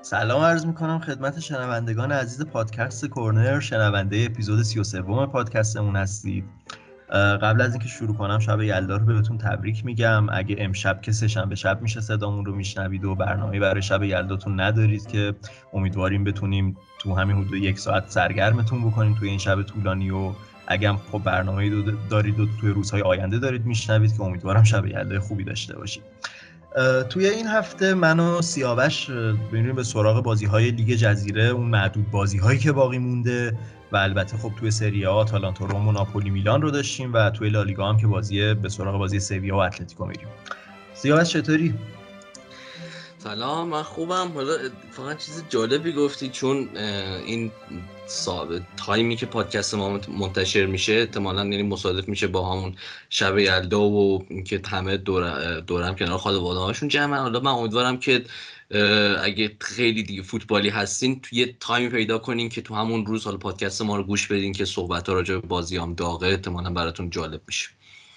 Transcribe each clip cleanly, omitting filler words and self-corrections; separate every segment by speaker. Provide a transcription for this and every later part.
Speaker 1: سلام عرض میکنم خدمت شنوندگان عزیز پادکست کورنر، شنونده اپیزود 33 پادکستمون هستید. قبل از اینکه شروع کنم شب یلدا رو بهتون تبریک میگم. اگه امشب که سه‌شنبه شب میشه صدامون رو میشنوید و برنامه‌ای برای شب یلداتون ندارید که امیدواریم بتونیم تو همین حدود 1 ساعت سرگرمتون بکنیم توی این شب طولانی، و اگه خب برنامه‌ای دارید و توی روزهای آینده دارید میشنوید که امیدوارم شب یلدای خوبی داشته باشید. توی این هفته من و سیاوش بریم به سراغ بازی‌های لیگ جزیره، اون معدود بازی‌هایی که باقی مونده، و البته خب توی سری آ آتالانتا روم و ناپولی میلان رو داشتیم و توی لالیگا هم که به سراغ بازی سویا و اتلتیکو میریم. سیاوش چطوری؟
Speaker 2: سلام، من خوبم. حالا فقط چیز جالبی گفتی، چون این تایمی که پادکست ما منتشر میشه احتمالاً یعنی مصادف میشه با همون شب یلدا و اینکه همه دورم کنار خانواده‌هاشون جمعن. حالا من امیدوارم که اگه خیلی دیگه فوتبالی هستین تو یه تایمی پیدا کنین که تو همون روز حالا پادکست ما رو گوش بدین که صحبت‌ها راجع به بازیام داغه، احتمالاً براتون جالب میشه.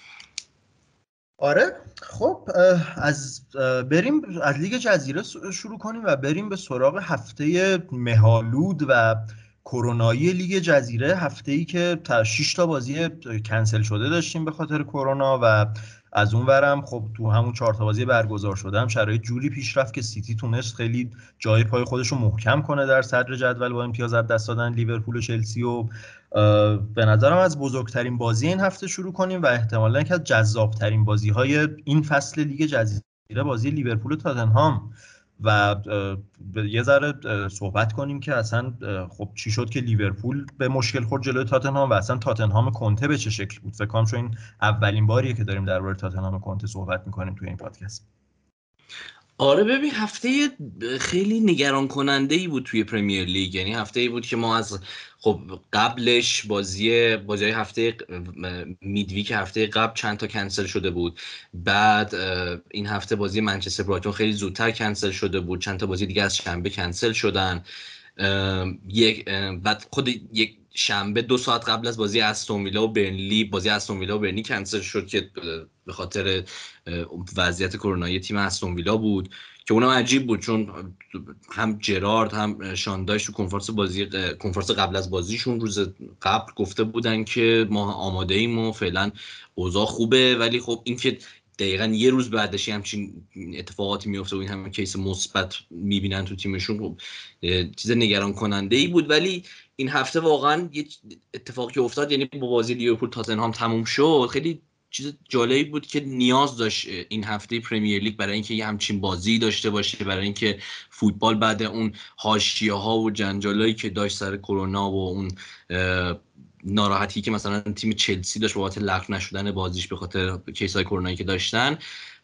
Speaker 1: آره خب بریم از لیگ جزیره شروع کنیم و بریم به سراغ هفته مه‌آلود و کرونایی لیگ جزیره. هفته‌ای که 6 تا بازی کنسل شده داشتیم به خاطر کرونا، و از اون ورم خب تو همون 4 تا بازی برگزار شده هم شرایط جوری پیش رفت که سیتی تونست خیلی جای پای خودش رو محکم کنه در صدر جدول با امتیاز از دست دادن لیورپول و چلسی. و به نظرم از بزرگترین بازی این هفته شروع کنیم و احتمالاً یکی از جذابترین بازی‌های این فصل لیگ جزیره بازی لیورپول و تاتنهام، و یه ذره صحبت کنیم که اصلا خب چی شد که لیورپول به مشکل خورد جلوی تاتنهام و اصلا تاتنهام کنته به چه شکل بود. فکر کنم چون این اولین باریه که داریم درباره تاتنهام کنته صحبت می‌کنیم توی این پادکست.
Speaker 2: آره ببین، هفته خیلی نگران کننده ای بود توی پرمیر لیگ. یعنی هفته ای بود که ما از خب قبلش بازی هفته میدویک هفته قبل چند تا کنسل شده بود. بعد این هفته بازی منچستر برایتون خیلی زودتر کنسل شده بود. چند تا بازی دیگه از شنبه کنسل شدن. بعد خود یک شنبه 2 ساعت قبل از بازی استون ویلا و برنلی کنسل شد که به خاطر وضعیت کرونایی تیم استون ویلا بود که اونم عجیب بود، چون هم جرارد هم شاندایش تو کنفرانس قبل از بازیشون روز قبل گفته بودن که ما آماده ایم و فعلا اوضاع خوبه، ولی خب این که دقیقاً یه روز بعدش همچین اتفاقاتی میفته و این همه کیس مثبت میبینن تو تیمشون، خب چیز نگران کننده ای بود. ولی این هفته واقعاً یه اتفاقی افتاد، یعنی با بازی لیورپول تاتنهام تموم شد. خیلی چیز جالبی بود که نیاز داشت این هفته پرمیر لیگ برای اینکه یه همچین بازی داشته باشه، برای اینکه فوتبال بعد اون حاشیه‌ها و جنجالایی که داشت سر کرونا و اون ناراحتی که مثلا تیم چلسی داشت بابت لغو نشدن بازیش به خاطر کیس‌های کرونایی که داشتن،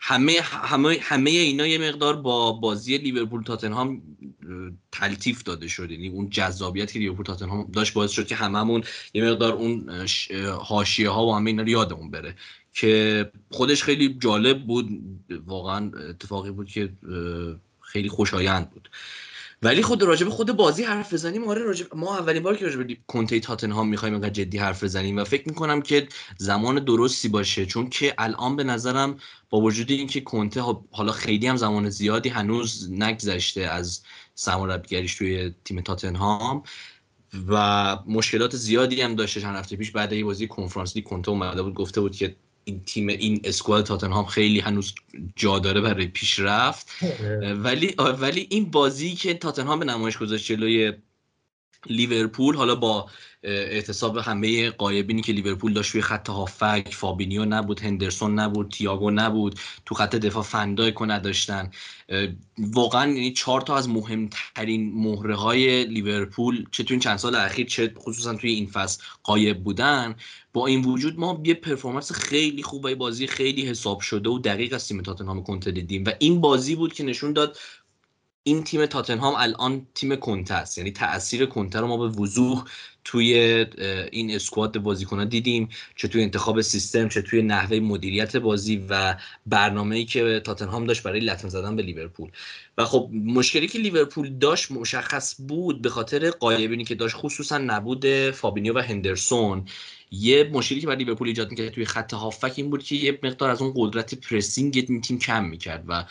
Speaker 2: همه اینا یه مقدار با بازی لیورپول تاتنهام تلطیف داده شد. یعنی اون جذابیتی که لیورپول تاتنهام داشت باعث شد که هممون یه مقدار اون حاشیه‌ها و همه اینا رو یادمون بره، که خودش خیلی جالب بود. واقعا اتفاقی بود که خیلی خوشایند بود. ولی راجع به خود بازی حرف بزنیم، ما اولین بار که راجع به کنته تاتنهام می‌خوایم اینقدر جدی حرف بزنیم و فکر می‌کنم که زمان درستی باشه، چون که الان به نظرم با وجود اینکه کنته حالا خیلی هم زمان زیادی هنوز نگذشته از سرمربیگریش توی تیم تاتنهام و مشکلات زیادی هم داشته. چند هفته پیش بعد از بازی کنفرانس لیگ کنته اومده بود گفته بود که این اسکواد تاتنهام خیلی هنوز جا داره برای پیشرفت. ولی این بازی که تاتنهام به نمایش گذاشت جلوی لیورپول، حالا با اعتصاب همه غایبینی که لیورپول داشت توی خط هافک، فابینیو نبود، هندرسون نبود، تییاگو نبود، تو خط دفاع فندایکو نداشتن، واقعا یعنی 4 تا از مهمترین مهره های لیورپول چه تو این چند سال اخیر چه خصوصا توی این فصل غایب بودن. با این وجود ما یه پرفورمنس خیلی خوبه، بازی خیلی حساب شده و دقیق از تیم تاتنهام کنته دیدیم و این بازی بود که نشون داد این تیم تاتنهام الان تیم کنته است. یعنی تأثیر کنته رو ما به وضوح توی این اسکواد بازیکن‌ها دیدیم، چه توی انتخاب سیستم، چه توی نحوه مدیریت بازی و برنامه‌ای که تاتنهام داشت برای لطمه زدن به لیورپول. و خب مشکلی که لیورپول داشت مشخص بود به خاطر غایبینی که داشت، خصوصا نبود فابینیو و هندرسون. یه مشکلی که برای لیورپول ایجاد می‌کرد توی خط هافک این بود که یه مقدار از اون قدرت پرسینگ این تیم کم می‌کرد و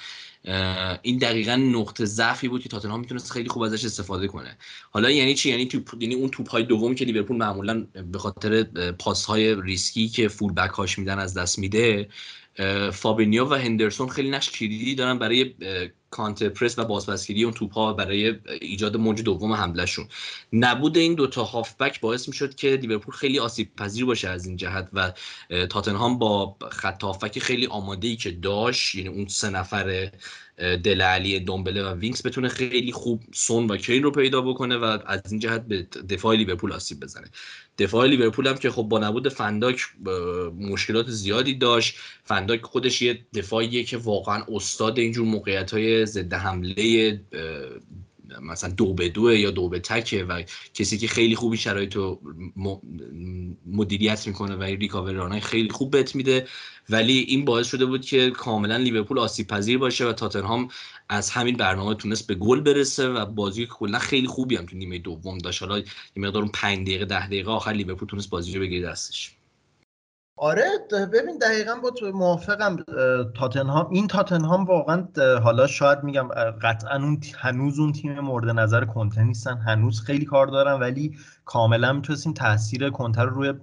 Speaker 2: این دقیقاً نقطه ضعفی بود که تاتنهام میتونست خیلی خوب ازش استفاده کنه. حالا یعنی چی؟ یعنی اون توپ‌های دومی که لیورپول معمولاً به خاطر پاس‌های ریسکی که فول بک هاش میدن از دست میده، فابینیو و هندرسون خیلی نقش کلیدی دارن برای کانتر پرس و بازپسگیری اون توپ‌ها، برای ایجاد موج دوم حملهشون. نبود این دوتا هافبک باعث میشد که لیورپول خیلی آسیب پذیر باشه از این جهت و تاتنهام با خط هافبک خیلی آماده‌ای که داشت، یعنی اون سه نفر دل علی، دومبله و وینکس، بتونه خیلی خوب سون و کین رو پیدا بکنه و از این جهت به دفاع لیورپول آسیب بزنه. دفاع لیورپول هم که خب با نبود فنداک مشکلات زیادی داشت. فنداک خودش یه دفاعیه که واقعا استاد اینجور موقعیت‌های ضد حمله مثلا 2-2 یا 2-تکه و کسی که خیلی خوبی شرایط رو مدیریت میکنه و ریکاوری رانای خیلی خوب بهت میده، ولی این باعث شده بود که کاملا لیورپول آسیب پذیر باشه و تاتنهام از همین برنامه تونست به گل برسه و بازی کلا خیلی خوبی هم تو نیمه دوم داشت. حالا یه مقدار اون 5 دقیقه 10 دقیقه آخر لیورپول تونست بازی رو بگیره دستش.
Speaker 1: آره ببین دقیقاً با تو موافقم. تاتنهام واقعا حالا شاید میگم قطعا هنوز اون تیم مورد نظر کنته نیستن، هنوز خیلی کار دارن، ولی کاملا میتونستیم تاثیر کنته رو روی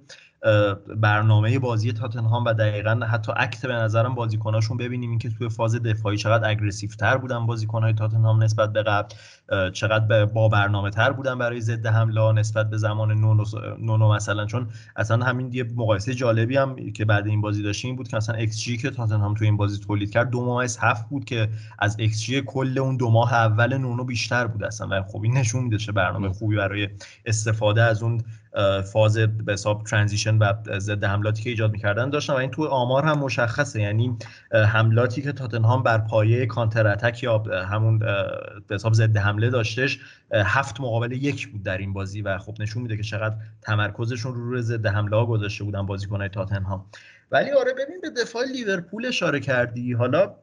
Speaker 1: برنامه بازی تاتنهام و دقیقاً حتی اکت به نظرم بازیکناشون ببینیم، اینکه توی فاز دفاعی چقدر اگریسیو تر بودن بازیکن‌های تاتنهام نسبت به قبل، چقدر با برنامه تر بودن برای ضد حمله نسبت به زمان نونو مثلا. چون اصلا همین یه مقایسه جالبی هم که بعد این بازی داشتیم بود که مثلا ایکس جی که تاتنهام توی این بازی تولید کرد 2.7 بود که از ایکس جی کل اون 2 ماه اول نونو بیشتر بود اصلا، و خب این نشون میده چه برنامه خوبی برای استفاده از اون فاز به حساب ترانزیشن و ضد حملاتی که ایجاد می‌کردن داشتن. و این تو آمار هم مشخصه، یعنی حملاتی که تاتنهام بر پایه کانتر اتک یا همون به حساب ضد حمله داشتش 7 مقابل 1 بود در این بازی و خب نشون میده که چقدر تمرکزشون رو ضد حمله ها گذاشته بودن بازیکن‌های تاتنهام. ولی آره ببین به دفاع لیورپول اشاره کردی. حالا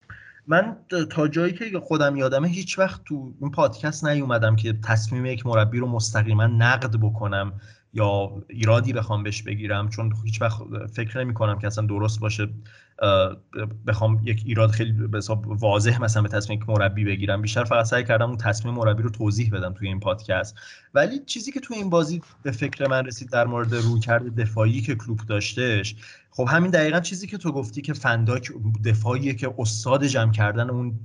Speaker 1: من تا جایی که خودم یادمه هیچ وقت تو این پادکست نیومدم که تصمیم یک مربی رو مستقیما نقد بکنم یا ایرادی بخوام بهش بگیرم، چون هیچ وقت فکر نمی کنم که اصلا درست باشه بخوام یک ایراد خیلی به حساب واضح مثلا به تصمیم یک مربی بگیرم. بیشتر فقط سعی کردم اون تصمیم مربی رو توضیح بدم توی این پادکست. ولی چیزی که توی این بازی به فکر من رسید در مورد رویکرد دفاعی که کلوب داشتش، خب همین دقیقاً چیزی که تو گفتی که فنداک دفاعیه که استاد جمع کردن اون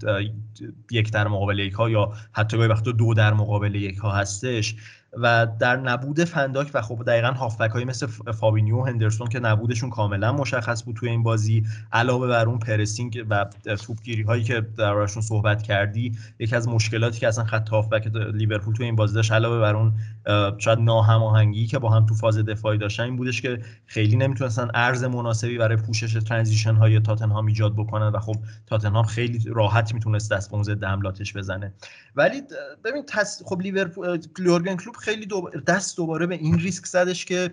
Speaker 1: 1 در مقابل 1 ها یا حتی گاهی وقتا 2 در مقابل 1 ها هستش. و در نبود فنداک و خب دقیقاً هافبک های مثل فابینیو و هندرسون که نبودشون کاملا مشخص بود توی این بازی، علاوه بر اون پرسینگ و توپگیری هایی که دربارشون صحبت کردی، یکی از مشکلاتی که اصلا خط هافبک لیورپول توی این بازی داشت، علاوه بر اون شاید ناهماهنگی که با هم تو فاز دفاعی داشتن، این بودش که خیلی نمیتونستن عرض مناسبی برای پوشش ترانزیشن های تاتنهام ایجاد بکنن و خب تاتنهام خیلی راحت میتونست دست به اون ضد حملاتش بزنه. ولی ببین خب لیورپول یورگن کلوپ خیلی دست دوباره به این ریسک زدش که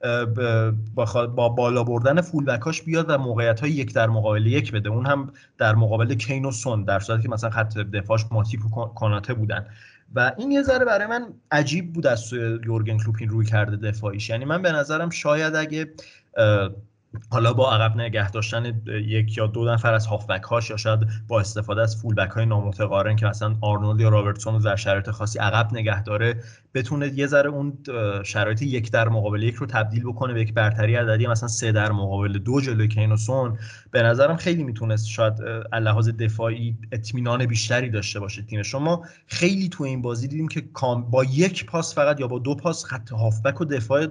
Speaker 1: با بالا بردن فول بکاش بیاد و موقعیت‌های 1 در مقابل 1 بده، اون هم در مقابل کین و سون، در صورتی که مثلا خط دفاعش ماتیپ و کاناته بودن. و این یه ذره برای من عجیب بود از سوی یورگن کلوپ این روی کرده دفاعیش. یعنی من به نظرم شاید اگه حالا با عقب نگه داشتن 1 یا 2 نفر از هافبک هاش یا شاید با استفاده از فول بک های نامتقارن که مثلا آرنولد یا رابرتسون رو در شرایط خاصی عقب نگه داره، بتونه یه ذره اون شرایط 1 در مقابل 1 رو تبدیل بکنه به یک برتری عددی مثلا 3 در مقابل 2 جلوی کین و سون. به نظرم خیلی میتونست شاید لحاظ دفاعی اطمینان بیشتری داشته باشه تیم. شما خیلی تو این بازی دیدیم که با 1 پاس فقط یا با 2 پاس خط هافبک و دفاع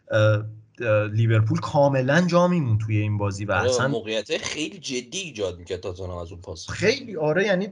Speaker 1: لیورپول کاملا جا میمون توی این بازی و اصلا
Speaker 2: موقعیت خیلی جدی ایجاد میکرد تاتنهام از اون پاس.
Speaker 1: خیلی آره، یعنی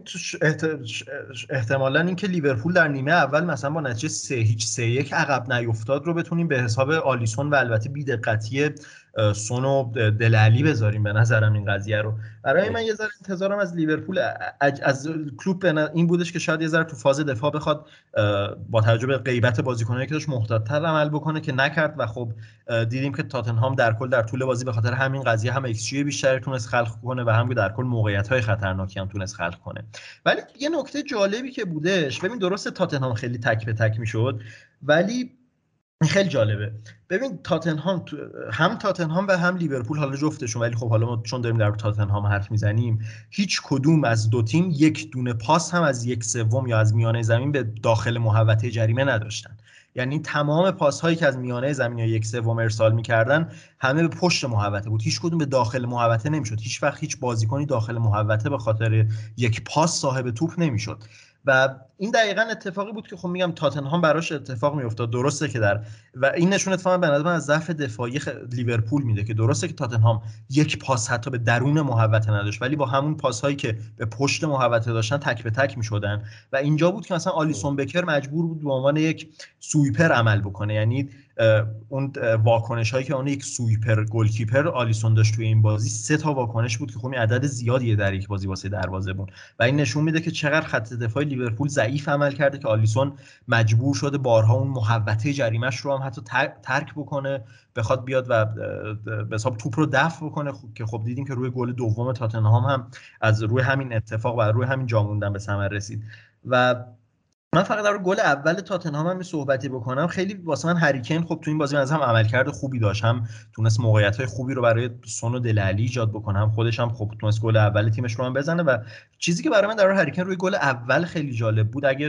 Speaker 1: احتمالاً اینکه لیورپول در نیمه اول مثلا با نتیجه 3-1 عقب نیفتاد رو بتونیم به حساب آلیسون و البته بی‌دقتی سون و دل علی بذاریم. به نظرم این قضیه رو برای من یه ذره انتظارم از لیورپول از کلوب این بودش که شاید یه ذره تو فاز دفاع بخواد با توجه به غیبت بازیکنایی که داشت محتاط‌تر عمل بکنه که نکرد و خب دیدیم که تاتنهام در کل در طول بازی به خاطر همین قضیه هم ایکس جی بیشتری تونست خلق کنه و هم در کل موقعیت‌های خطرناکی هم تونست خلق کنه. ولی یه نکته جالبی که بودش، ببین درسته تاتنهام خیلی تک به تک میشد، ولی خیلی جالبه. ببین تاتنهام هم تاتنهام و هم لیورپول، حالا جفتشون، ولی خب حالا ما چون داریم در تاتنهام حرف میزنیم، هیچ کدوم از دو تیم یک دونه پاس هم از یک سوم یا از میانه زمین به داخل محوطه جریمه نداشتن. یعنی تمام پاس هایی که از میانه زمین یا یک سوم ارسال میکردن همه به پشت محوطه بود، هیچ کدوم به داخل محوطه نمیشد. هیچ وقت هیچ بازیکنی داخل محوطه به خاطر یک پاس صاحب توپ نمیشد. و این دقیقاً اتفاقی بود که خب میگم تاتنهام براش اتفاق میافتاد. درسته که و این نشون اتفاقا به نظر من از ضعف دفاعی لیورپول میده که درسته که تاتنهام یک پاس حتی به درون محوطه نداشت، ولی با همون پاس هایی که به پشت محوطه داشتن تک به تک میشدن. و اینجا بود که مثلا آلیسون بکر مجبور بود به عنوان یک سویپر عمل بکنه. یعنی اون واکنش هایی که اون یک سویپر گلکیپر آلیسون داشت توی این بازی 3 تا واکنش بود که خب این عدد زیادیه در یک بازی واسه دروازه بود. و این نشون میده که چقدر خط دفاعی لیورپول ضعیف عمل کرده که آلیسون مجبور شده بارها اون محوطه جریمه‌اش رو هم حتی ترک بکنه، بخواد بیاد و به حساب توپ رو دفع بکنه، که خب دیدیم که روی گل دوم تاتنهام هم از روی همین اتفاق و روی همین جا موندن به ثمر رسید. و من فقط در گل اول تاتنهام هم صحبتی بکنم. خیلی واسه من هری کین خب تو این بازی از هم عملکرد خوبی داشت، هم تونست موقعیت‌های خوبی رو برای سون و دلعلی ایجاد بکنه، هم خودش هم خب تونست گل اول تیمش رو هم بزنه. و چیزی که برای من در هری کین روی گل اول خیلی جالب بود، اگه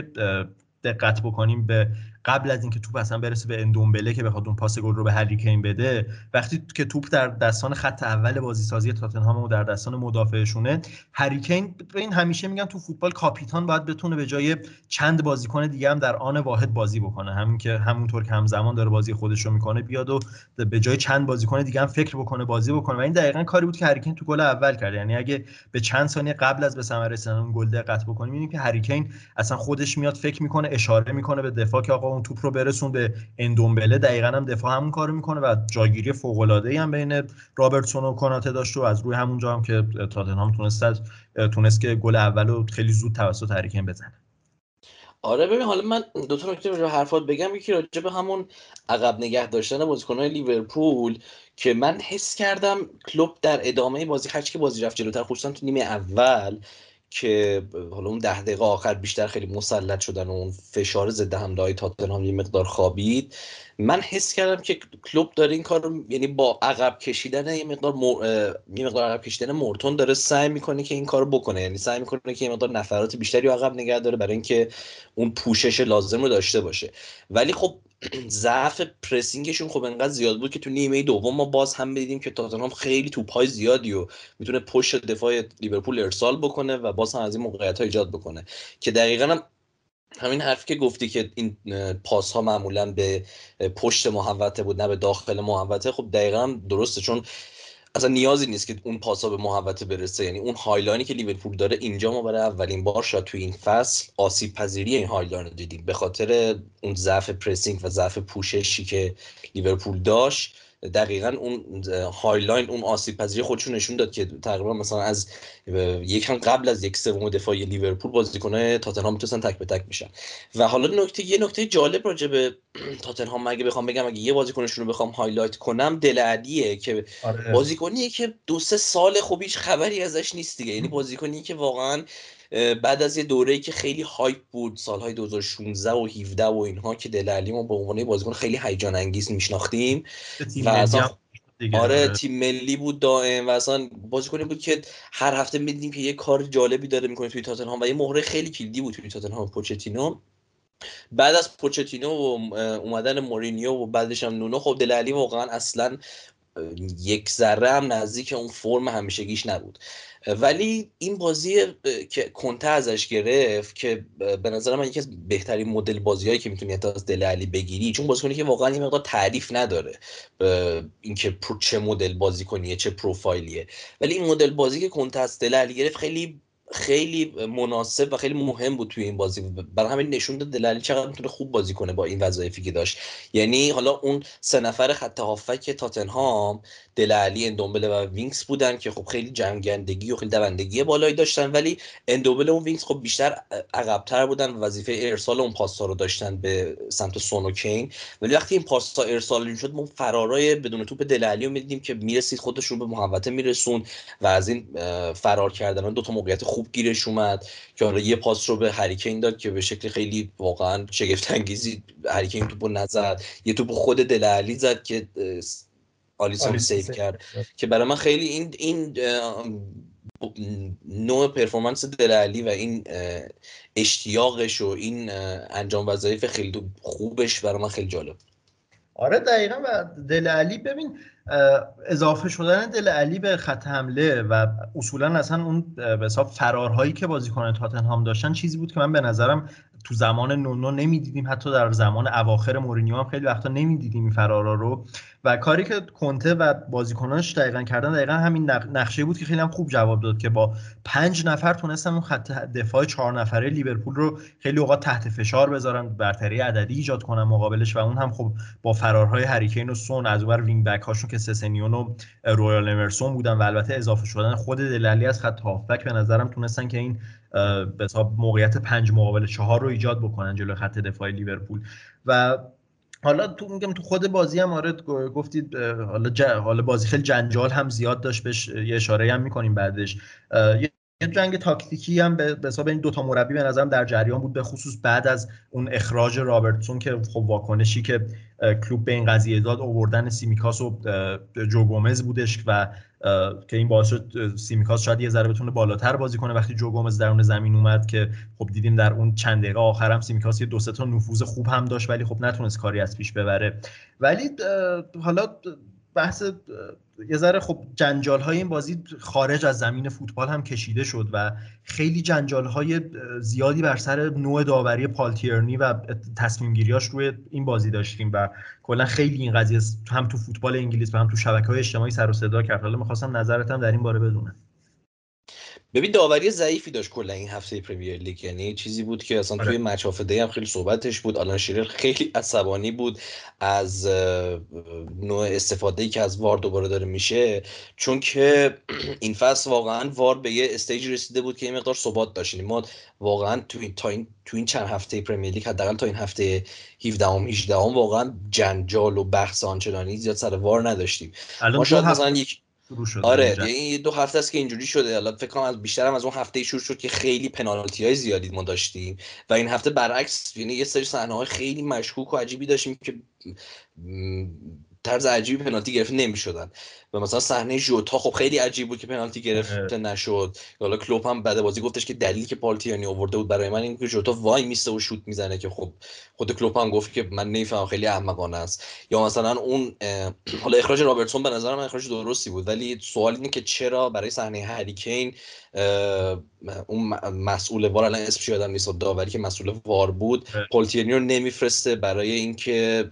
Speaker 1: دقت بکنیم به قبل از اینکه توپ اصلا برسه به اندومبله که بخواد اون پاس گل رو به هری کین بده، وقتی که توپ در دستان خط اول بازی سازی تاتنهام و در دستان مدافعشونه، هری کین، این همیشه میگن تو فوتبال کاپیتان باید بتونه به جای چند بازیکن دیگه هم در آن واحد بازی بکنه، همین که همونطور که همزمان داره بازی خودش رو میکنه بیاد و به جای چند بازیکن دیگه هم فکر بکنه بازی بکنه. و این دقیقاً کاری بود که هری کین تو گل اول کرد. یعنی اگه به چند ثانیه قبل از به ثمر رسیدن اون گل دقت بکنیم، میبینیم که هری کین اصلا خودش میاد فکر میکنه، اشاره میکنه به دفاع که آقا اون توپ رو برسون به اندومبله. دقیقاً هم دفاع همون کارو میکنه و جاگیری فوق العاده هم بین رابرتسون و کناته داشت و از روی همونجا هم که تاتنهام تونست که گل اولو خیلی زود توسط هری کین بزنه.
Speaker 2: آره ببین، حالا من دو تا نکته راجع به حرفات بگم. یکی راجع به همون عقب نگه داشتن بازیکن‌های لیورپول که من حس کردم کلوب در ادامه بازی، هرچی که بازی رفت جلوتر، خصوصا تو نیمه اول که حالا اون 10 دقیقه آخر بیشتر خیلی مسلط شدن و اون فشار ضد حمله های تاتنهام یه مقدار خوابید، من حس کردم که کلوب داره این کار رو، یعنی با عقب کشیدن یه مقدار عقب کشیدن مورتون داره سعی میکنه که این کارو بکنه. یعنی سعی میکنه که یه مقدار نفرات بیشتری عقب نگه داره برای اینکه اون پوشش لازم رو داشته باشه. ولی خب ضعف پرسینگشون خب انقدر زیاد بود که تو نیمه دوم ما باز هم دیدیم که تاتنهام خیلی توپ‌های زیادی و میتونه پشت دفاع لیورپول ارسال بکنه و باز هم از این موقعیت‌ها ایجاد بکنه. که دقیقاً همین حرفی که گفتی که این پاس ها معمولا به پشت محوطه بود نه به داخل محوطه، خب دقیقاً درسته، چون اصلا نیازی نیست که اون پاسا به محوطه برسه. یعنی اون هایلاینی که لیورپول داره اینجا ما برای اولین بار شاید توی این فصل آسیب پذیری این هایلاین رو دیدیم، به خاطر اون ضعف پرسینگ و ضعف پوششی که لیورپول داشت. دقیقا اون هایلاین اون آسیب پذیری خودشون نشون داد که تقریبا مثلا از یکم قبل از یک سوم دفاعی لیورپول بازیکن‌های تاتنهام میتونن تک به تک میشن. و حالا یه نکته جالب راجع به تاتنهام اگه بخوام بگم، اگه یه بازیکنشون رو بخوام هایلایت کنم، دل علیه که
Speaker 1: آره.
Speaker 2: بازیکنیه که 2-3 سال خب هیچ خبری ازش نیست دیگه. یعنی بازیکنی که واقعا بعد از یه دوره‌ای که خیلی هایپ بود، سالهای 2016 و 17 و اینها، که دل علی ما به عنوان بازیکن خیلی هیجان انگیز میشناختیم
Speaker 1: تیم
Speaker 2: و
Speaker 1: ملی
Speaker 2: اصلا
Speaker 1: هم دیگه.
Speaker 2: آره
Speaker 1: آره.
Speaker 2: تیم ملی بود دائم و اصلا بازیکنی بود که هر هفته می‌دیدیم که یه کار جالبی داره میکنه توی تاتنهام و یه مهره خیلی کلیدی بود توی تاتنهام. پوچتینو بعد از پوچتینو و اومدن مورینیو و بعدش هم نونو، خب دل علی واقعا اصلا یک ذره هم نزدیک اون فرم همیشگیش نبود. ولی این بازی که کنته ازش گرفت که به نظر من یکی از بهترین مدل بازیایی که میتونی از دل علی بگیری، چون بازیکنی که واقعا یه مقدار تعریف نداره اینکه چه مدل بازی کنیه چه پروفایلیه، ولی این مدل بازی که کنته از دل علی گرفت خیلی خیلی مناسب و خیلی مهم بود توی این بازی. برای همین نشون داد دل علی چقدر میتونه خوب بازی کنه با این وظایفی که داشت. یعنی حالا اون 3 نفر خط هافک تاتنهام، دل علی، اندومبله و وینکس بودن که خب خیلی جنگندگی و خیلی دوندگی بالایی داشتن، ولی اندومبله و وینکس خب بیشتر عقب‌تر بودن و وظیفه ارسال اون پاس‌ها رو داشتن به سمت سون و کین. ولی وقتی این پاس‌ها ارسال می‌شد، ما فرارای بدون توپ دل علی رو می‌دیدیم که میرسید خودش رو به محوطه میرسون و از این فرار کردن دو تا موقعیت خوب گیرش اومد که حالا یه پاس رو به هری کین داد که به شکل خیلی واقعا شگفت انگیزی هری کین توپو نزد، یه توپ خود دل علی زد که آلیسون سیو کرد که برای من خیلی این نوع پرفورمنس دل علی و این اشتیاقش و این انجام وظایف خیلی خوبش برای من خیلی جالب.
Speaker 1: آره دقیقا. و دل علی ببین اضافه شدن دل علی به خط حمله و اصولا اصلا اون به حساب فرارهایی که بازیکن تاتنهام داشتن چیزی بود که من به نظرم تو زمان نونو نمیدیدیم، حتی در زمان اواخر مورینیو هم خیلی وقتا نمیدیدیم این فرارا رو. و کاری که کنته و بازیکناش دقیقاً کردن دقیقاً همین نقشه بود که خیلی هم خوب جواب داد که با 5 نفر تونستن اون خط دفاع 4 نفره لیورپول رو خیلی اوقات تحت فشار بذارن، برتری عددی ایجاد کنن مقابلش، و اون هم خب با فرارهای هری کین و سون از اونور وینگ بک هاشون که سسنیون و رویال امرسون بودن و البته اضافه شدن خود دل علی از خط هافبک به نظرم تونستن که این به حساب موقعیت 5 مقابل 4 رو ایجاد بکنن جلوی خط دفاعی لیورپول. و حالا تو خود بازی هم آره گفتید حالا بازی خیلی جنجال هم زیاد داشت، بهش یه اشاره هم می‌کنیم بعدش. یه جنگ تاکتیکی هم به حساب این دوتا مربی به نظرم در جریان بود، به خصوص بعد از اون اخراج رابرتسون که خب واکنشی که کلوب به این قضیه داد آوردن سیمیکاس و جو گومز بودش و که این باعث شد سیمیکاس شاید یه ذره بتونه بالاتر بازی کنه وقتی جو گومز درون زمین اومد، که خب دیدیم در اون چند دقیقه آخر هم سیمیکاس یه 2-3 تا نفوذ خوب هم داشت ولی خب نتونست کاری از پیش ببره. ولی حالا بحث یه ذره خب جنجال‌های این بازی خارج از زمین فوتبال هم کشیده شد و خیلی جنجال‌های زیادی بر سر نوع داوری پال تیرنی و تصمیم‌گیریاش روی این بازی داشتیم و کلا خیلی این قضیه هم تو فوتبال انگلیس و هم تو شبکه‌های اجتماعی سر و صدا کرد. حالا می‌خواستم نظرتم در این باره بدونم.
Speaker 2: ببین داوری ضعیفی داشت کلا این هفته پرمیر لیگ، یعنی چیزی بود که اصلا توی مچ آف دی هم خیلی صحبتش بود. آلان شیرر خیلی عصبانی بود از نوع استفاده‌ای که از وار دوباره داره میشه، چون که این فصل واقعا وار به یه استیج رسیده بود که این مقدار ثبات داشت. ما واقعا تو این چند هفته پرمیر لیگ حداقل تا این هفته 17 ام 18 ام واقعا جنجال و بحث آنچنانی زیاد سر وار نداشتیم. ما شاید مثلا یک آره این 2 هفته است که اینجوری شده. حالا فکر کنم از بیشترم از اون هفته شروع شد که خیلی پنالتی‌های زیادی ما داشتیم و این هفته برعکس، یعنی یه سری صحنه‌های خیلی مشکوک و عجیبی داشتیم که طرز عجیبی پنالتی گرفته نمی‌شدن. و مثلا صحنه ژوتا خب خیلی عجیب بود که پنالتی گرفته نشد. حالا کلوپ هم بعد بازی گفتش که دلیلی که پالتیانی آورده بود برای من این که ژوتا وای میسته و شوت میزنه، که خب خود کلوپ هم گفت که من نمیفهمم، خیلی احمقانه است. یا مثلا اون حالا اخراج رابرتسون به نظر من اخراج درستی بود، ولی سوال اینه که چرا برای صحنه هری کین اون مسئول وار، الان اسمش یادم نیست، داوری که مسئول وار بود، پالتیانی رو نمیفرسته برای اینکه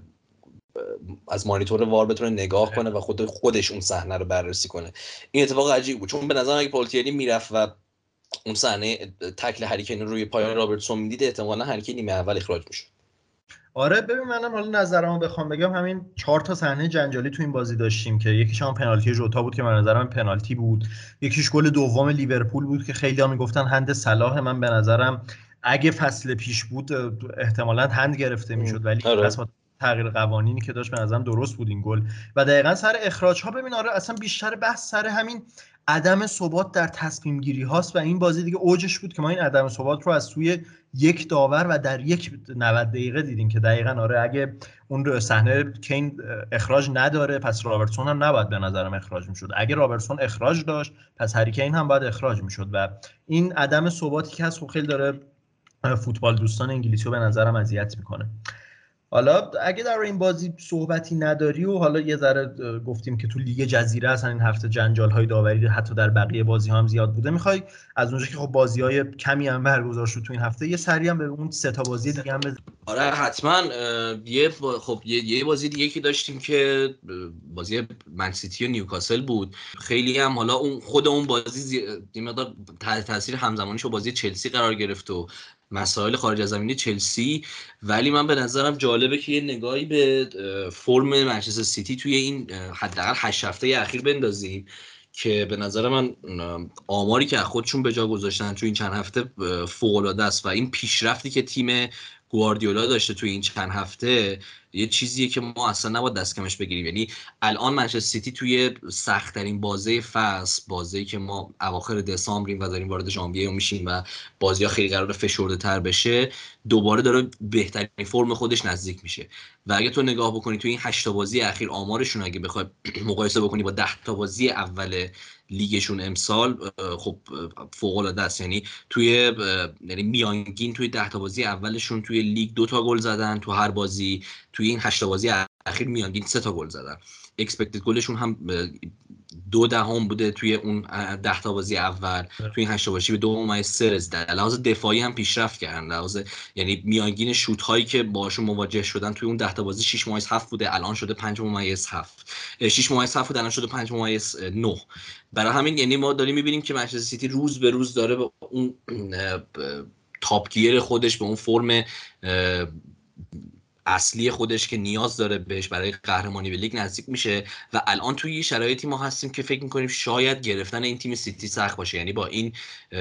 Speaker 2: از مانیتور وار بتونه نگاه کنه و خودش اون صحنه رو بررسی کنه. این اتفاق عجیب بود، چون به نظر من اگه پالتیانی میرفت و اون صحنه تکل هری کین روی پای رابرتسون میدید، احتمالاً هری کین نیمه اول اخراج میشد.
Speaker 1: آره ببین منم حالا نظرمو بخوام بگم همین 4 تا صحنه جنجالی تو این بازی داشتیم که یکیش هم پنالتی ژوتا بود که به نظرم پنالتی بود، یکیش گل دوم لیورپول بود که خیلی‌ها میگفتن هند صلاح. من به نظرم اگه فصل پیش بود احتمالاً هند گرفته میشد، ولی بس تغییر قوانینی که داشت به نظرم درست بود این گل. و دقیقاً سر اخراج ها ببین آره اصلا بیشتر بحث سر همین عدم ثبات در تصمیم گیری هاست و این بازی دیگه اوجش بود که ما این عدم ثبات رو از سوی یک داور و در یک 90 دقیقه دیدیم که دقیقاً آره اگه اون صحنه کین اخراج نداره پس رابرتسون هم نباید به نظرم اخراج میشد، اگه رابرتسون اخراج داشت پس هری کین هم باید اخراج میشد. و این عدم ثباتی که هست خیلی داره فوتبال دوستان انگلیسی رو به نظرم اذیت میکنه. حالا اگه در این بازی صحبتی نداری و حالا یه ذره گفتیم که تو لیگ جزیره هستن این هفته جنجال‌های داوری حتی در بقیه بازی‌ها هم زیاد بوده، میخوای از اونجا که خب بازی‌های کمی هم برگزار شد تو این هفته یه سری هم به اون 3 تا بازی دیگه هم
Speaker 2: آره حتما. یه بازی دیگه که داشتیم که بازی منسیتی و نیوکاسل بود. خیلی هم حالا اون بازی یه مقدار تاثیر همزمانیش با بازی چلسی قرار گرفت و مسائل خارج از زمینه چلسی، ولی من به نظرم جالبه که یه نگاهی به فرم منچستر سیتی توی این حداقل 8 هفته اخیر بندازیم که به نظر من آماری که خودشون به جا گذاشتن توی این چند هفته فوق‌العاده است و این پیشرفتی که تیم گواردیولا داشته توی این چند هفته یه چیزیه که ما اصلا نباید دست کمش بگیریم. یعنی الان منچستر سیتی توی سخت‌ترین بازی فصل، بازی که ما اواخر دسامبریم و داریم وارد ژانویه میشیم و بازی‌ها خیلی قراره فشرده‌تر بشه، دوباره داره بهترین فرم خودش نزدیک میشه. و اگه تو نگاه بکنی توی این 8 تا بازی اخیر آمارشون اگه بخوای مقایسه بکنی با 10 تا بازی اول لیگشون امسال، خب فوق العاده است. یعنی یعنی میانگین توی 10 تا بازی اولشون توی لیگ 2 تا گل زدن تو هر بازی، توی این 8 تا بازی اخیر میانگین 3 تا گل زدن. اکسپکتد گلشون هم 0.2 بوده توی اون 10 تا بازی اول، توی این 8 تا بازی به 2.3 رسیدن. لحاظ دفاعی هم پیشرفت کردن. لحاظ یعنی میانگین شوت هایی که باشون مواجه شدن توی اون 10 تا بازی 6.7 بوده، الان شده 5.7. 6.7 بوده الان شده 5.9. برای همین یعنی ما داریم می‌بینیم که منچستر سیتی روز به روز داره به اون تاپ گیر خودش، به اون فرم اصلی خودش که نیاز داره بهش برای قهرمانی به لیگ نزدیک میشه. و الان توی شرایطی ما هستیم که فکر میکنیم شاید گرفتن این تیم سیتی سخت باشه. یعنی با این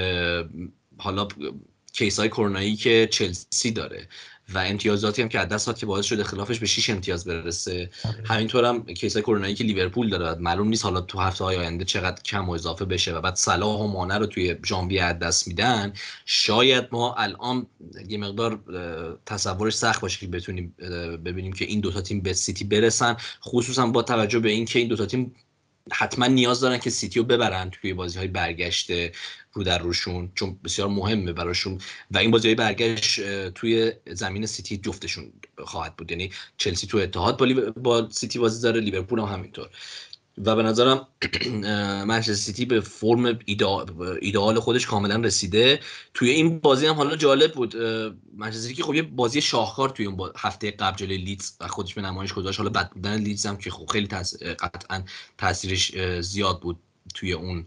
Speaker 2: حالا کیس های کرونایی که چلسی داره و امتیازاتی هم که از دست داد که باعث شده خلافش به 6 امتیاز برسه، همینطور هم کیس های کرونایی که لیورپول داره، معلوم نیست حالا تو هفته های آینده چقدر کم و اضافه بشه و بعد صلاح و مانع رو توی ژانویه از دست میدن. شاید ما الان یه مقدار تصورش سخت باشه که بتونیم ببینیم که این دوتا تیم به سیتی برسن، خصوصا با توجه به اینکه این دوتا تیم حتما نیاز دارن که سیتی رو ببرن توی بازی‌های برگشت رو در روشون، چون بسیار مهمه براشون و این بازی‌های برگشت توی زمین سیتی جفتشون خواهد بود. یعنی چلسی تو اتحاد با سیتی بازی داره، لیورپول هم همینطور. و به نظرم منچستر سیتی به فرم ایدئال خودش کاملا رسیده. توی این بازی هم حالا جالب بود، منچستر سیتی خب یه بازی شاهکار توی اون هفته قبل جلوی لیدز و خودش به نمایش گذاشت. حالا بد بودن لیدز هم که خب خیلی قطعا تاثیرش زیاد بود توی اون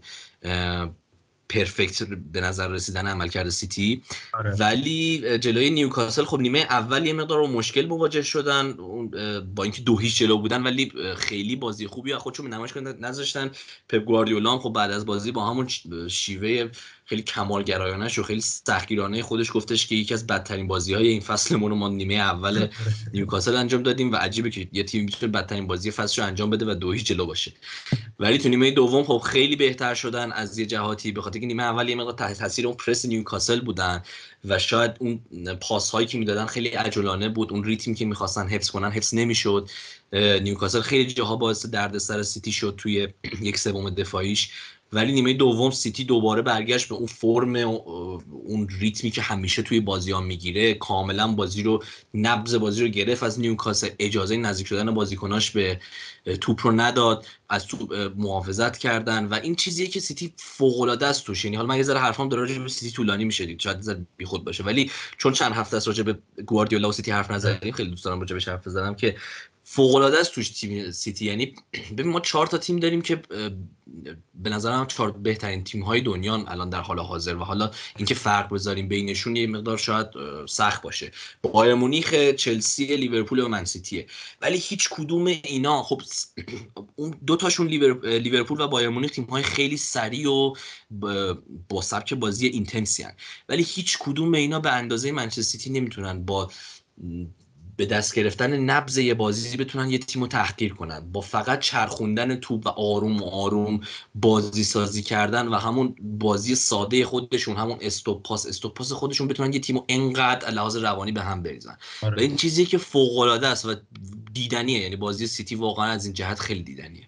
Speaker 2: پرفکت به نظر رسیدن عملکرد سیتی. ولی جلوی نیوکاسل خب نیمه اول یه مقدار مشکل مواجه شدن، با اینکه 2-0 جلو بودن ولی خیلی بازی خوبی از خودشون نمایش نذاشتن. پپ گواردیولا هم خب بعد از بازی با همون شیوه خیلی کمالگرایانه و خیلی سختگیرانه خودش گفتش که یکی از بدترین بازی‌های این فصلمون رو ما نیمه اول نیوکاسل انجام دادیم و عجیبه که یه تیم میتونه بدترین بازی فصلش رو انجام بده و 2-0 جلو باشه. ولی تو نیمه دوم خب خیلی بهتر شدن از یه جهاتی، به خاطر که نیمه اول یه مقدار تحت تاثیر اون پرس نیوکاسل بودن و شاید اون پاس هایی که میدادن خیلی عجولانه بود، اون ریتمی که میخواستن حفظ کنن حفظ نمیشد. نیوکاسل خیلی جاها باعث دردسر سیتی شد توی 1/3 دفاعیش. ولی نیمه دوم سیتی دوباره برگشت به اون فرم، اون ریتمی که همیشه توی بازی‌ها میگیره، کاملا نبض بازی رو گرفت از نیوکاسل، اجازه نزدیک شدن بازیکناش به توپ رو نداد، از توپ محافظت کردن و این چیزیه که سیتی فوق‌العاده است توش. یعنی حالا من یه ذره حرفام در راجع به سیتی طولانی میشه دید، شاید ذره بیخود باشه، ولی چون چند هفته است راجع به گواردیولا و سیتی حرف نزدیم، خیلی دوست دارم راجع بهش حرف بزنم که فوق‌العاده است توش تیم سیتی. یعنی ببین ما 4 تا تیم داریم که به نظرم 4 بهترین تیم‌های دنیا الان در حال حاضر و حالا اینکه فرق بذاریم بینشون یه مقدار شاید سخت باشه. بایر مونیخ، چلسی، لیورپول و من سیتیه. ولی هیچ کدوم اینا، خب اون دو تاشون لیورپول و بایر مونیخ تیم‌های خیلی سریع و با سبک بازی اینتنسی هستند، ولی هیچ کدوم اینا به اندازه منچستر سیتی نمیتونن با به دست گرفتن نبض یه بازی بتونن یه تیمو تحقیر کنن، با فقط چرخوندن توپ و آروم آروم بازی سازی کردن و همون بازی ساده خودشون، همون استوب پاس خودشون بتونن یه تیمو انقدر لحاظ روانی به هم بریزن. و این چیزی که فوق العاده است و دیدنیه. یعنی بازی سیتی واقعا از این جهت خیلی دیدنیه.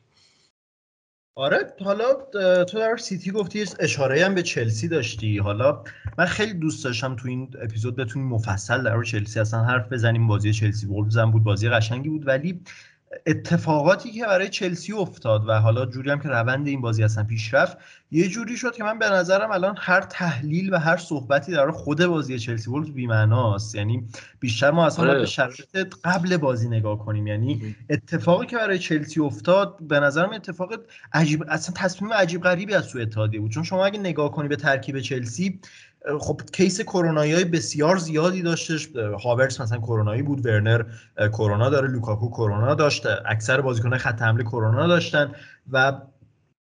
Speaker 1: آره، حالا تو در سیتی گفتی، اشاره هم به چلسی داشتی. حالا من خیلی دوست داشتم تو این اپیزود بتونیم مفصل در چلسی اصلا حرف بزنیم. بازی چلسی وولفز هم بود، بازی قشنگی بود، ولی اتفاقاتی که برای چلسی افتاد و حالا جوری هم که روند این بازی اصلا پیش رفت، یه جوری شد که من به نظرم الان هر تحلیل و هر صحبتی در خود بازی چلسی وولفز بی‌معناست. یعنی بیشتر ما اصلا باید به شرایط قبل بازی نگاه کنیم. یعنی اتفاقی که برای چلسی افتاد به نظرم اتفاق عجیب، اصلا تصمیم عجیب غریبی از سوی اتحادیه بود. چون شما اگه نگاه کنی به ترکیب چلسی، خب کیس کرونایی بسیار زیادی داشتش. هاورتس مثلا کرونایی بود، ورنر کرونا داره، لوکاکو کرونا داشته، اکثر بازیکنان خط حمله کرونا داشتن و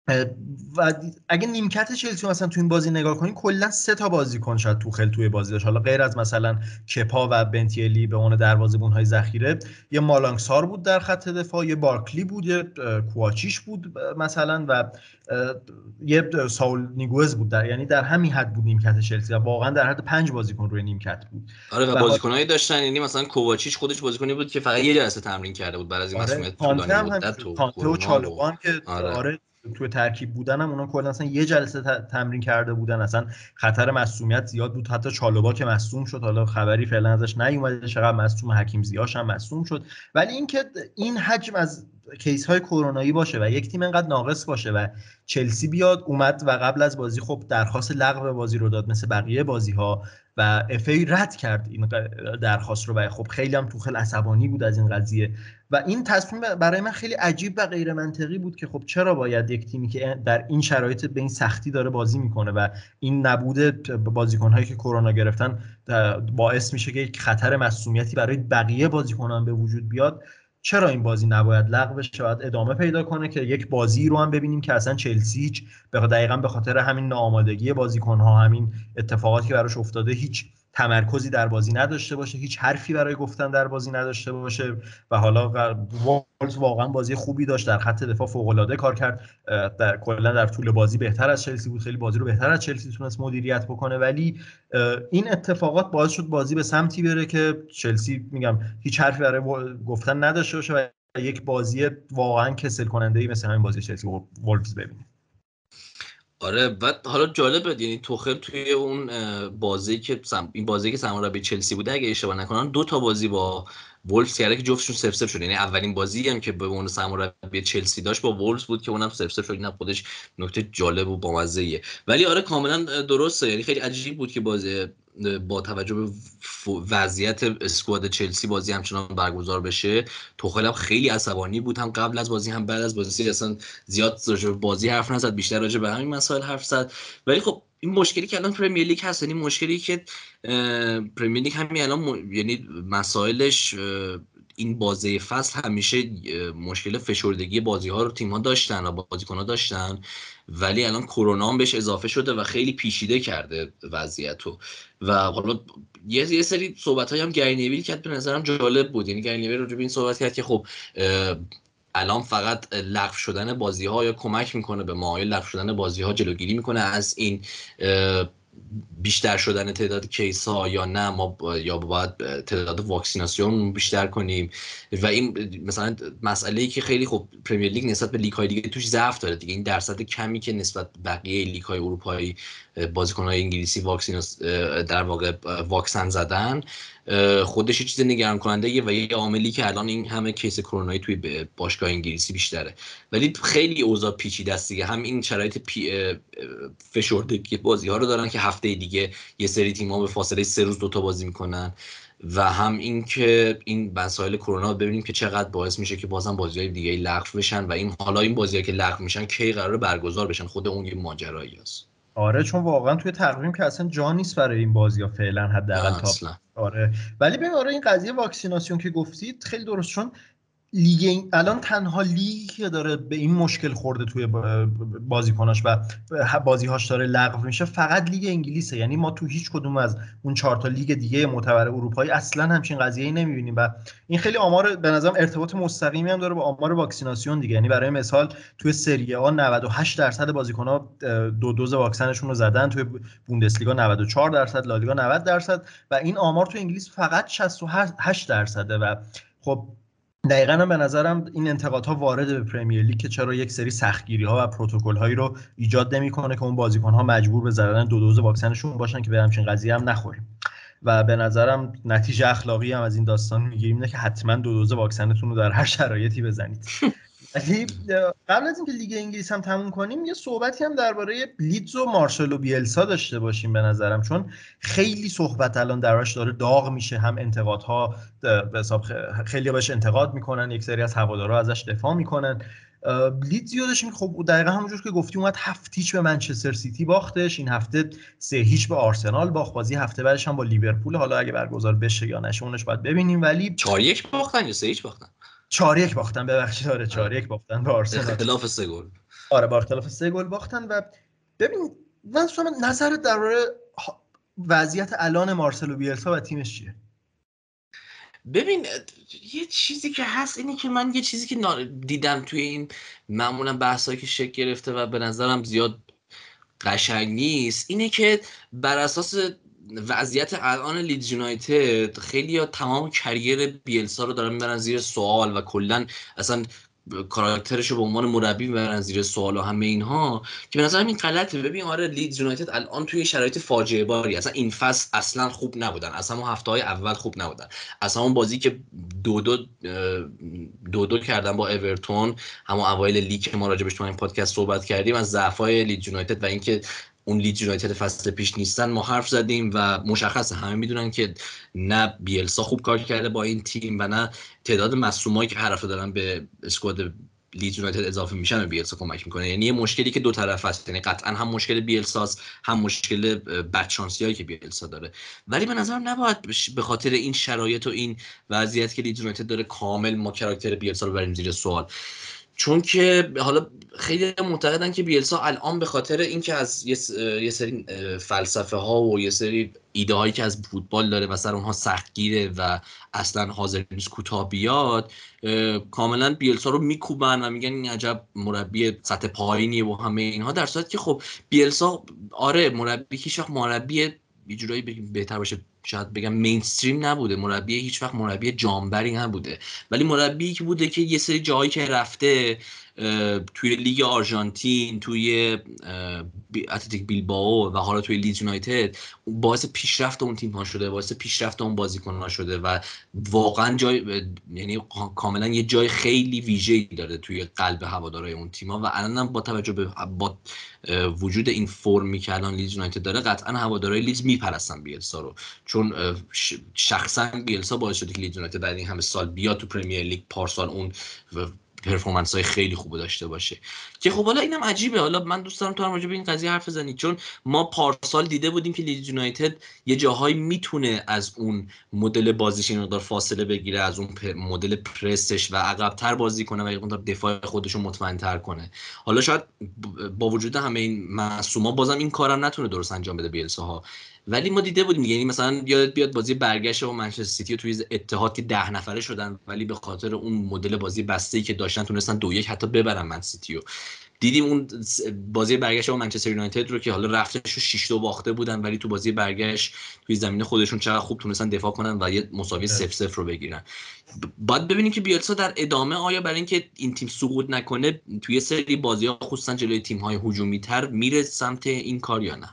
Speaker 1: و اگه نیمکت چلسی مثلا تو این بازی نگاه کنیم کلا 3 بازیکن شاید توخل توی بازی داشت، حالا غیر از مثلا کپا و بنتیلی به عنوان دروازه‌بان‌های ذخیره، یه مالانگسار بود در خط دفاع، یه بارکلی بود، یه کوواچیش بود مثلا و یه ساول نیگوز بود، یعنی در همین حد بود نیمکت چلسی و واقعا در حد 5 بازیکن روی نیمکت بود.
Speaker 2: آره و
Speaker 1: و
Speaker 2: بازیکنایی داشتن، یعنی مثلا کوواچیچ خودش بازیکنی بود که فقط یه جلسه تمرین کرده بود بعد از این
Speaker 1: آره
Speaker 2: مسئولیت
Speaker 1: کانته
Speaker 2: طولانی
Speaker 1: هم
Speaker 2: مدت
Speaker 1: همینطور،
Speaker 2: تو
Speaker 1: کانته و
Speaker 2: کرونا و
Speaker 1: چالوان که
Speaker 2: آره.
Speaker 1: آره توی ترکیب بودن هم اونا کلا اصلا یه جلسه تمرین کرده بودن، اصلا خطر مصونیت زیاد بود، حتی چالوبا که مصدوم شد، حالا خبری فعلا ازش نیومده چقدر مصدوم، حکیم زیاش هم مصدوم شد. ولی اینکه این حجم از کیس های کرونایی باشه و یک تیم انقدر ناقص باشه و چلسی بیاد اومد و قبل از بازی خب درخواست لغو بازی رو داد مثل بقیه بازی ها و اف ای رد کرد این درخواست رو و خب خیلی هم توخل عصبانی بود از این قضیه و این تصمیم برای من خیلی عجیب و غیر منطقی بود که خب چرا باید یک تیمی که در این شرایط به این سختی داره بازی میکنه و این نبود بازیکن‌هایی که کرونا گرفتن باعث میشه که یک خطر معصومیتی برای بقیه بازیکنان به وجود بیاد، چرا این بازی نباید لغو بشه، باید ادامه پیدا کنه که یک بازی رو هم ببینیم که اصلا چلسی دقیقاً به خاطر همین ناآمادگی بازیکن‌ها، همین اتفاقاتی که براش افتاده، هیچ تمرکزی در بازی نداشته باشه، هیچ حرفی برای گفتن در بازی نداشته باشه و حالا وولز واقعا بازی خوبی داشت، در خط دفاع فوق‌العاده کار کرد، در کلا در طول بازی بهتر از چلسی بود، خیلی بازی رو بهتر از چلسی تونست مدیریت بکنه، ولی این اتفاقات باعث شد بازی به سمتی بره که چلسی میگم هیچ حرفی برای گفتن نداشته باشه و یک بازی واقعا کسل کننده‌ای مثل همین بازی چلسی وولز ببینیم.
Speaker 2: آره بعد حالا جالبه، یعنی توخل توی اون بازی که این بازی که سمورابی چلسی بوده اگه اشتباه نکنم 2 بازی با وولفز کرده که جفتشون 0-0 شد، یعنی اولین بازی هم که به اون سمورابی چلسی داشت با وولفز بود که اونم 0-0 شد. این خودش نکته جالب و بامزه‌ایه. ولی آره کاملا درسته، یعنی خیلی عجیب بود که بازی با توجه به وضعیت اسکواد چلسی بازی همچنان برگزار بشه. توخل هم خیلی عصبانی بود، هم قبل از بازی هم بعد از بازی، اصلا زیاد راجع به بازی حرف نزد، بیشتر راجع به همین مسائل حرف زد. ولی خب این مشکلی که الان پرمیر لیگ هست، یعنی مشکلی که پرمیر لیگ همین الان یعنی مسائلش این بازی فصل همیشه مشکل فشردگی بازی ها رو تیم ها داشتن و بازیکن ها داشتن، ولی الان کرونا هم بهش اضافه شده و خیلی پیچیده کرده وضعیتو. و حالا یه سری صحبت هم گری نیویل کرد به نظرم جالب بود، یعنی گری نیویل راجع به این صحبت کرد که خب الان فقط لغو شدن بازی ها یا کمک میکنه به ما، یا لغو شدن بازی ها جلوگیری میکنه از این بیشتر شدن تعداد کیس ها یا نه، ما یا باید تعداد واکسیناسیون بیشتر کنیم. و این مثلا مسئله‌ای که خیلی خب پرمیر لیگ نسبت به لیگ های دیگه توش ضعف داره دیگه، این درصد کمی که نسبت به بقیه لیگ های اروپایی بازیکن‌های انگلیسی در واقع واکسن زدن، خودش یه چیز نگران کننده و یه عاملی که الان این همه کیس کرونایی توی باشگاه انگلیسی بیشتره. ولی خیلی اوضاع پیچیده است دیگه، هم این شرایط فشردگی بازی ها رو دارن که هفته دیگه یه سری تیم ها به فاصله 3 روز 2 بازی میکنن، و هم این که این مسائل کرونا ببینیم که چقدر باعث میشه که بازم بازی‌های دیگه لغو بشن و این حالا این بازی‌ها که لغو میشن کی قراره برگزار بشن، خود اون یه ماجرایی است.
Speaker 1: آره چون واقعا توی تقویم که اصلا جا نیست برای این بازی ها فعلا حداقل
Speaker 2: نه
Speaker 1: تا
Speaker 2: اصلا.
Speaker 1: آره. ولی ببین آره این قضیه واکسیناسیون که گفتید خیلی درست، چون لیگ الان تنها لیگی که داره به این مشکل خورده توی بازیکناش و بازیهاش داره لغو میشه فقط لیگ انگلیسه، یعنی ما تو هیچ کدوم از اون 4 لیگ دیگه معتبر اروپایی اصلا همچین قضیه‌ای نمیبینیم و این خیلی آمار به نظرم ارتباط مستقیمی هم داره با آمار واکسیناسیون دیگه. یعنی برای مثال توی سری آ 98% بازیکن‌ها 2 دوز واکسنشون رو زدن، توی بوندسلیگا 94%، لالیگا 90% و این آمار توی انگلیس فقط 68%. و خب دقیقاً هم به نظرم این انتقادها وارد به پرمیر لیگ که چرا یک سری سختگیری‌ها و پروتکل‌هایی رو ایجاد نمی‌کنه که اون بازیکن‌ها مجبور به زدن 2 دوز واکسنشون باشن که به همچین قضیه هم نخوریم. و به نظرم نتیجه اخلاقی هم از این داستان میگیریم اینه که حتما 2 دوز واکسنتون رو در هر شرایطی بزنید. ولی قبل از اینکه لیگ انگلیس هم تموم کنیم یه صحبتی هم درباره لیدز و مارسلو بیلسا داشته باشیم به نظرم، چون خیلی صحبت الان درش داره داغ میشه، هم انتقادها به حساب خیلی بهش انتقاد میکنن، یک سری از هوادارا ازش دفاع میکنن. لیدز یادش خب دقیقا همونجور که گفتی اومد 7-0 به منچستر سیتی باختش، این هفته 3-0 به آرسنال باخت، بازی هفته بعدش هم با لیورپول، حالا اگه برگزار بشه یا نشه اونش باید ببینیم، ولی
Speaker 2: 4-1 باختن یا 3-1 باختن؟
Speaker 1: 4-1 باختن، ببخشید. آره 4-1 باختن به آرسنال.
Speaker 2: اختلاف 3 گل.
Speaker 1: آره با اختلاف 3 گل باختن. و ببین من شما نظرت درباره وضعیت الان مارسلو بیلسا و تیمش چیه؟
Speaker 2: ببین یه چیزی که هست اینه که من یه چیزی که دیدم توی این معمولا بحثایی که شکل گرفته و به نظرم زیاد قشنگ نیست، اینه که بر اساس وضعیت الان لیدز یونایتد خیلی ها تمام کریر بیلسا رو دارن میبرن زیر سوال و کلا اصلا کاراکترش رو به عنوان مربی میبرن زیر سوال و همه اینها، که به نظرم این غلطه. ببین آره لیدز یونایتد الان توی شرایط فاجعه باری، اصلا این فصل اصلا خوب نبودن، اصلا اون هفته‌های اول خوب نبودن، اصلا اون بازی که دو کردن با اورتون همون اوایل لیگ که ما راجبش تو این پادکست صحبت کردیم از ضعف‌های لیدز یونایتد و اینکه اون لیدز یونایتد فصل پیش نیستن ما حرف زدیم و مشخصه همه میدونن که نه بیلسا خوب کار کرده با این تیم و نه تعداد مصدومایی که هر هفته دارن به اسکواد لیدز یونایتد اضافه میشن به بیلسا کمک میکنه. یعنی یه مشکلی که دو طرف هست، یعنی قطعا هم مشکل بیلساست هم مشکل بدشانسیایی که بیلسا داره، ولی به نظرم نباید به خاطر این شرایط و این وضعیت که لیدز یونایتد داره کامل ما کاراکتر بیلسا رو بریم زیر سوال. چون که حالا خیلی معتقدن که بیلسا الان به خاطر اینکه از یه سری فلسفه ها و یه سری ایده هایی که از فوتبال داره و سر اونها سختگیره و اصلا حاضر نیست کوتاه بیاد، کاملا بیلسا رو میکوبن و میگن این عجب مربی سطح پایینیه و همه اینها، در صورتی که خب بیلسا آره مربی هیچ وقت مربی یه جورایی بهتر باشه شاید بگم مینستریم نبوده، مربی هیچ وقت مربی جامبری نبوده، ولی مربی که بوده که یه سری جایی که رفته توی لیگ آرژانتین، توی اتلتیک بیلبائو و حالا توی لیدز یونایتد باعث پیشرفت اون تیم ها شده، باعث پیشرفت اون بازیکن ها شده و واقعا جای یعنی کاملا یه جای خیلی ویژه‌ای داره توی قلب هوادارهای اون تیم ها و الان با توجه به با وجود این فرمی که الان لیدز یونایتد داره قطعا هوادارهای لیدز میپرستن بیلسا رو، چون شخصا بیلسا باعث شده که لیدز یونایتد بعد این همه سال بیاد تو پرمیر لیگ، پارسال اون پرفورمنس های خیلی خوب داشته باشه. که خب حالا اینم عجیبه، حالا من دوست دارم تو هم راجع به این قضیه حرف بزنی، چون ما پارسال دیده بودیم که لیدز یونایتد یه جاهایی میتونه از اون مدل بازیش این مقدار فاصله بگیره، از اون مدل پرسش و عقب‌تر بازی کنه و یه مقدار دفاع خودش رو مطمئن‌تر کنه. حالا شاید با وجود همه این معصوما بازم این کارم نتونه درست انجام بده بیلسا ها، ولی ما دیده بودیم، یعنی مثلا یادت بیاد بازی برگشت با منچستر سیتی و توی اتحاد که 10 نفره شدن ولی به خاطر اون مدل بازی بسته‌ای که داشتن تونستن 2-1 حتی ببرن من سیتیو. دیدیم اون بازی برگشت با منچستر یونایتد رو که حالا رفتنش رو 6-2 باخته بودن ولی تو بازی برگشت توی زمین خودشون چقدر خوب تونستن دفاع کنن و یه مساوی 0-0 رو بگیرن. باید ببینیم که بیلسا در ادامه آیا برای اینکه این تیم سقوط نکنه توی سری بازی‌ها خصوصا جلوی تیم‌های هجومی‌تر میره سمت این کار یا نه.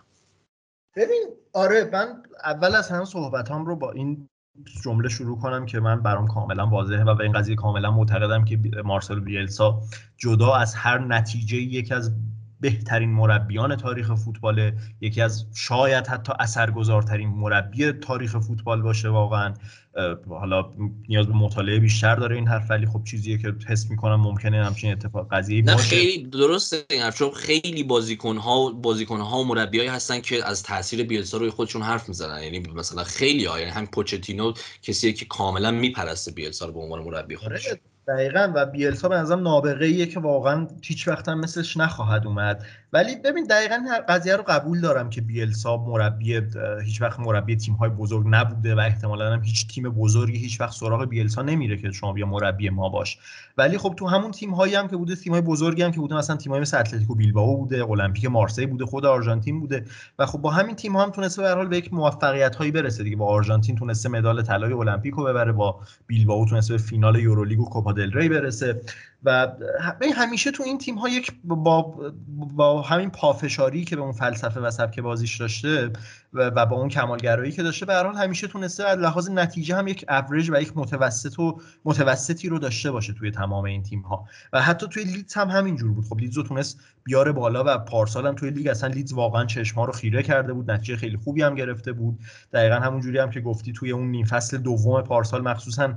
Speaker 1: ببین آره من اول از همه صحبتام رو با این جمله شروع کنم که من برام کاملا واضحه و به این قضیه کاملا معتقدم که مارسلو بیلسا جدا از هر نتیجه یکی از بهترین مربیان تاریخ فوتبال، یکی از شاید حتی اثرگذارترین مربی تاریخ فوتبال باشه واقعا. حالا نیاز به مطالعه بیشتر داره این حرف، ولی خب چیزیه که حس میکنم ممکنه همچین اتفاق قضیه‌ای باشه.
Speaker 2: نه خیلی درسته این حرف، چون خیلی بازیکن‌ها و مربیایی هستن که از تاثیر بیلسا روی خودشون حرف میزنن، یعنی مثلا خیلی‌ها، یعنی هم پوچتینو کسیه که کاملا میپرسته بیلسا رو به عنوان مربی خودش.
Speaker 1: دقیقاً و بیلسا به نظرم نابغه‌ایه که واقعا هیچ وقت هم مثلش نخواهد اومد. ولی ببین دقیقاً قضیه رو قبول دارم که بیلسا مربی هیچ وقت مربی تیم‌های بزرگ نبوده و احتمالاً هم هیچ تیم بزرگی هیچ وقت سراغ بیلسا نمیره که شما بیا مربی ما باش. ولی خب تو همون تیم‌هایی هم که بوده، تیم‌های بزرگی هم که بوده، مثلا تیم‌های مثل اتلتیکو بیلبائو بوده، المپیک مارسی بوده، خود آرژانتین بوده و خب با همین تیم‌ها هم تونسته به هر حال به یک موفقیت‌هایی برسه دیگه. با آرژانتین تونسته مدال طلای المپیکو ببره، با بیلبائو تونسته به فینال یورولیگ و کوپا دل ری برسه و همیشه تو این تیم‌ها یک با همین پافشاری که به اون فلسفه و سبک بازیش داشته و با اون کمالگرایی که داشته به هر حال همیشه تونسته از لحاظ نتیجه هم یک اوریج و یک متوسطی رو داشته باشه توی تمام این تیم‌ها و حتی توی لیدز هم همین جور بود. خب لیدز رو تونست بیاره بالا و پارسال هم توی لیگ اصلا لیدز واقعا چشم‌ها رو خیره کرده بود، نتیجه خیلی خوبی هم گرفته بود. دقیقاً همون جوری هم که گفتی توی اون نیم فصل دوم پارسال مخصوصاً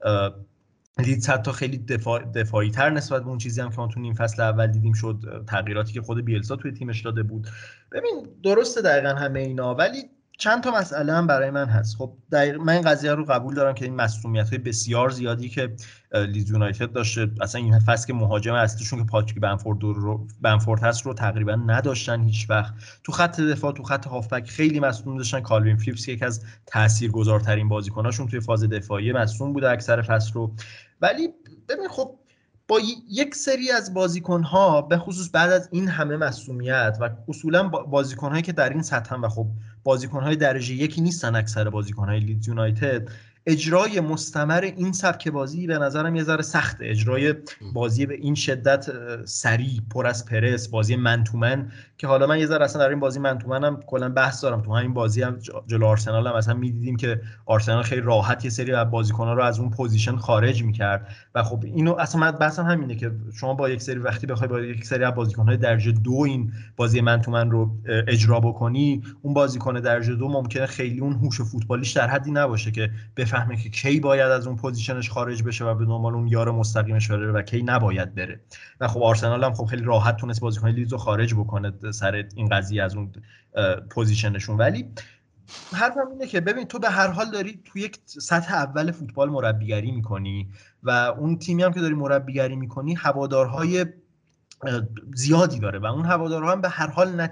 Speaker 1: لیدز حتی خیلی دفاعی تر نسبت به اون چیزی هم که ما تو نیم فصل اول دیدیم شد، تغییراتی که خود بیلسا توی تیمش داده بود. ببین درسته دقیقاً همه اینا، ولی چند تا مسئله هم برای من هست. خب من این قضیه رو قبول دارم که این مسئولیت‌های بسیار زیادی که لیدز یونایتد داشته، اصلا این فصل که مهاجم اصلیشون که پاتریک بنفورد هست رو تقریبا نداشتن هیچ وقت. تو خط دفاع، تو خط هافبک خیلی مصدوم داشتن. کالوین فیلیپس که یکی از تاثیرگذارترین بازیکناشون توی فاز دفاعی مصدوم بوده اکثر فصل رو. ولی ببین خب با یک سری از بازیکن‌ها به خصوص بعد از این همه مسئولیت و اصولا بازیکن‌هایی که در این سطح هم و خب بازیکن‌های درجه یکی نیستن اکثر بازیکن‌های لیدز یونایتد، اجرای مستمر این سبک بازی به نظرم یه ذره سخته. اجرای بازی به این شدت سریع، پر از پرس، بازی من تو من که حالا من یه ذره اصلا در این بازی من تو منم کلا بحث دارم. تو همین بازی هم جلو آرسنال هم اصلا می‌دیدیم که آرسنال خیلی راحت یه سری از بازیکن‌ها رو از اون پوزیشن خارج می‌کرد و خب اینو اصلا من بحثم همینه که شما با یک سری وقتی بخوای با یک سری از بازیکن‌های درجه دو این بازی من تو من رو اجرا بکنی، اون بازیکن درجه دو ممکنه خیلی اون هوش فوتبالیش در حدی نباشه که بفهمه که کی باید از اون پوزیشنش خارج بشه و به دنبال اون یار مستقیمش بره و کی نباید بره. و خب آرسنال هم خب خیلی راحت تونست بازیکن لیدز رو خارج بکنه سر این قضیه از اون پوزیشنشون. ولی حرفم اینه که ببین تو به هر حال داری تو یک سطح اول فوتبال مربیگری میکنی و اون تیمی هم که داری مربیگری میکنی هوادارهای زیادی داره و اون هوادارها هم به هر حال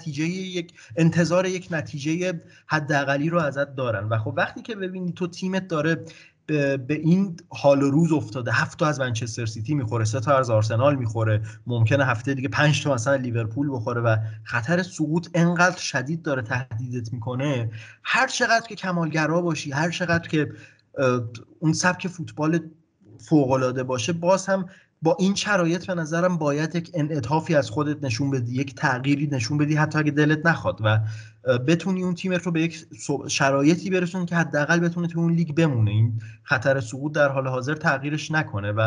Speaker 1: انتظار یک نتیجه حداقلی رو ازت دارن. و خب وقتی که ببینی تو تیمت داره به این حال و روز افتاده، 7 تا از منچستر سیتی میخوره، 3 تا از آرسنال میخوره، ممکنه هفته دیگه 5 تا مثلا لیورپول بخوره و خطر سقوط انقدر شدید داره تهدیدت میکنه، هر چقدر که کمالگرا باشی، هر چقدر که اون سبک فوتبال فوق‌العاده باشه، باز هم با این شرایط به نظرم باید یک انعطافی از خودت نشون بدی، یک تغییری نشون بدی حتی اگه دلت نخواد و بتونی اون تیمت رو به یک شرایطی برسونی که حداقل بتونه تو اون لیگ بمونه، این خطر سقوط در حال حاضر تغییرش نکنه. و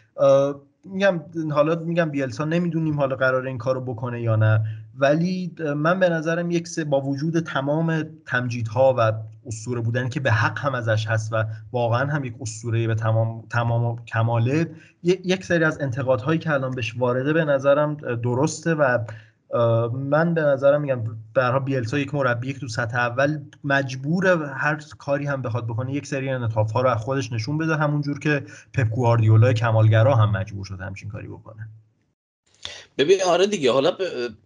Speaker 1: میگم بیلسا نمیدونیم حالا قراره این کارو بکنه یا نه، ولی من به نظرم با وجود تمام تمجیدها و اسطوره بودن که به حق هم ازش هست و واقعا هم یک اسطوره به تمام کماله، یک سری از انتقادهایی که الان بهش وارده به نظرم درسته و من به نظرم میگم برای بیلسا یک مربی که تو سطح اول مجبوره هر کاری هم بخواد بکنه یک سری انعطاف‌ها رو از خودش نشون بده، همونجور که پپ گواردیولا کمالگرا هم مجبور شد همچین کاری بکنه.
Speaker 2: ببین آره دیگه، حالا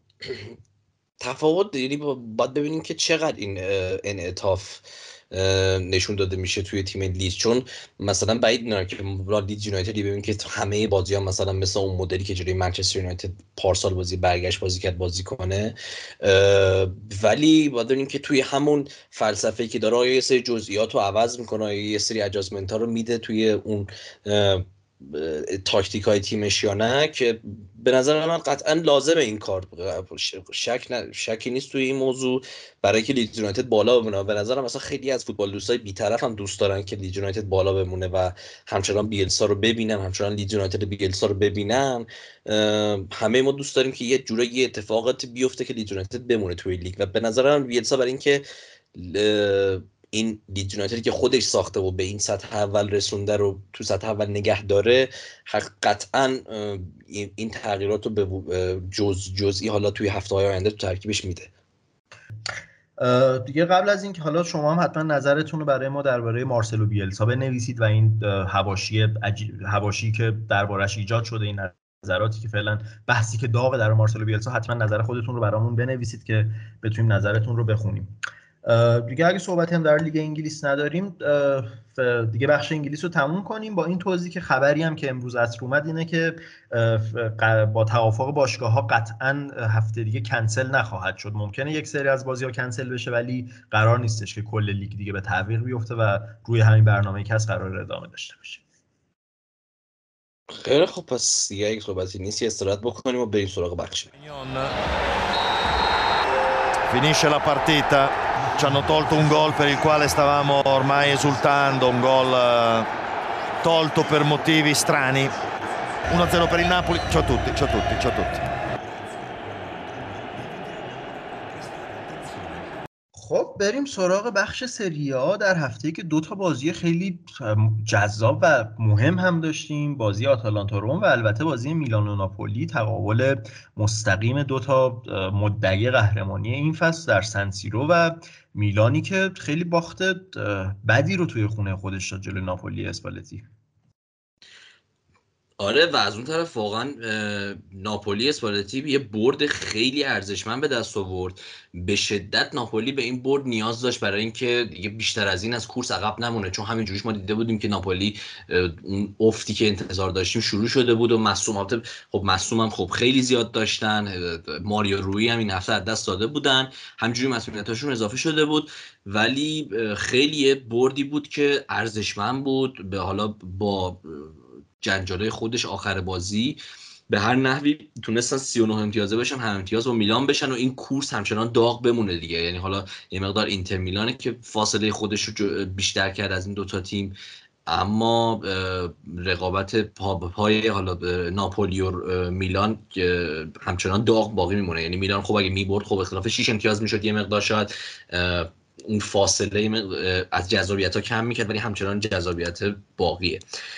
Speaker 2: تفاوت یعنی باید ببینیم که چقدر این انعطاف نشون داده میشه توی تیم لیدز، چون مثلا بعید میدونم که لیدز یونایتدی ببینیم که همه بازی‌ها مثلا مثل اون مدلی که جلوی منچستر یونایتد پارسال برگشت بازی کرد بازی کنه، ولی باید ببینیم که توی همون فلسفه‌ای که داره یه سری جزئیات رو عوض میکنه، یه سری ادجاستمنت‌ها رو میده توی اون تاکتیک های تیمش یا نه، که به نظر من قطعا لازمه این کار. شکی نیست توی این موضوع برای که لیدز یونایتد بالا بمونه. به نظرم مثلا خیلی از فوتبال دوستای بی‌طرف هم دوست دارن که لیدز یونایتد بالا بمونه و همچنان بیلسا رو ببینن، همچنان لیدز یونایتد بیلسا رو ببینن. همه ما دوست داریم که یه جورایی اتفاقاتی بیفته که لیدز یونایتد بمونه توی لیگ و به نظر من بیلسا برای اینکه این لیدز یونایتد که خودش ساخته و به این سطح اول رسونده رو تو سطح اول نگه داره، قطعا این تغییرات رو به جزئی حالا توی هفته‌های آینده تو ترکیبش میده.
Speaker 1: دیگه قبل از این که حالا شما هم حتما نظرتون رو برای ما درباره مارسلو بیلسا بنویسید و این حواشی که دربارش ایجاد شده، این نظراتی که فعلا بحثی که داغه در مارسلو بیلسا، حتما نظر خودتون رو برامون بنویسید که بتونیم نظرتون رو بخونیم. دیگه اگه صحبتی هم در لیگ انگلیس نداریم، دیگه بخش انگلیس رو تموم کنیم با این توضیح که خبری هم که امروز عصر اومد اینه که با توافق باشگاه‌ها قطعاً هفته دیگه کنسل نخواهد شد. ممکنه یک سری از بازی‌ها کنسل بشه ولی قرار نیستش که کل لیگ دیگه به تعویق بیفته و روی همین برنامه‌ای که قرار ادامه داشته باشه.
Speaker 2: خیلی خب، پس دیگه اگه صحبتی نیست استراحت بکنیم و بریم سراغ بخش.
Speaker 3: Finisce la partita, ci hanno tolto un gol per il quale stavamo ormai esultando, un gol tolto per motivi strani. 1-0 per il Napoli. Ciao a tutti, ciao a tutti, ciao a tutti.
Speaker 1: خب بریم سراغ بخش سری آ. در هفته‌ای که 2 تا بازی خیلی جذاب و مهم هم داشتیم، بازی آتالانتا روم و البته بازی میلان و ناپولی، تقابل مستقیم 2 تا مدعی قهرمانی این فصل در سنسیرو و میلانی که خیلی باخت بدی رو توی خونه خودش داد جلوی ناپولی اسپالتی.
Speaker 2: آره و از اون طرف واقعا ناپولی اسپالتی یه برد خیلی ارزشمند به دست آورد. به شدت ناپولی به این برد نیاز داشت برای اینکه دیگه بیشتر از این از کورس عقب نمونه، چون همینجوریش ما دیده بودیم که ناپولی اون افتی که انتظار داشتیم شروع شده بود و مصدوم هم خیلی زیاد داشتن. ماریو روی هم این هفته از دست داده بودن، همینجوری مسئولیتاشون اضافه شده بود، ولی خیلی بردی بود که ارزشمند بود. به حالا با جنجاله خودش آخر بازی به هر نحوی تونستن 39 امتیازه بشن، هم امتیاز با میلان بشن و این کورس همچنان داغ بمونه دیگه. یعنی حالا یه مقدار اینتر میلانه که فاصله خودش رو بیشتر کرد از این دوتا تیم، اما رقابت پای حالا ناپولی و میلان همچنان داغ باقی میمونه. یعنی میلان خب اگه میبرد خب اختلاف 6 امتیاز میشد، یه مقدار شاید اون فاصله از جذابیت ها کم میکرد، ولی همچنان جذابیت باقیه.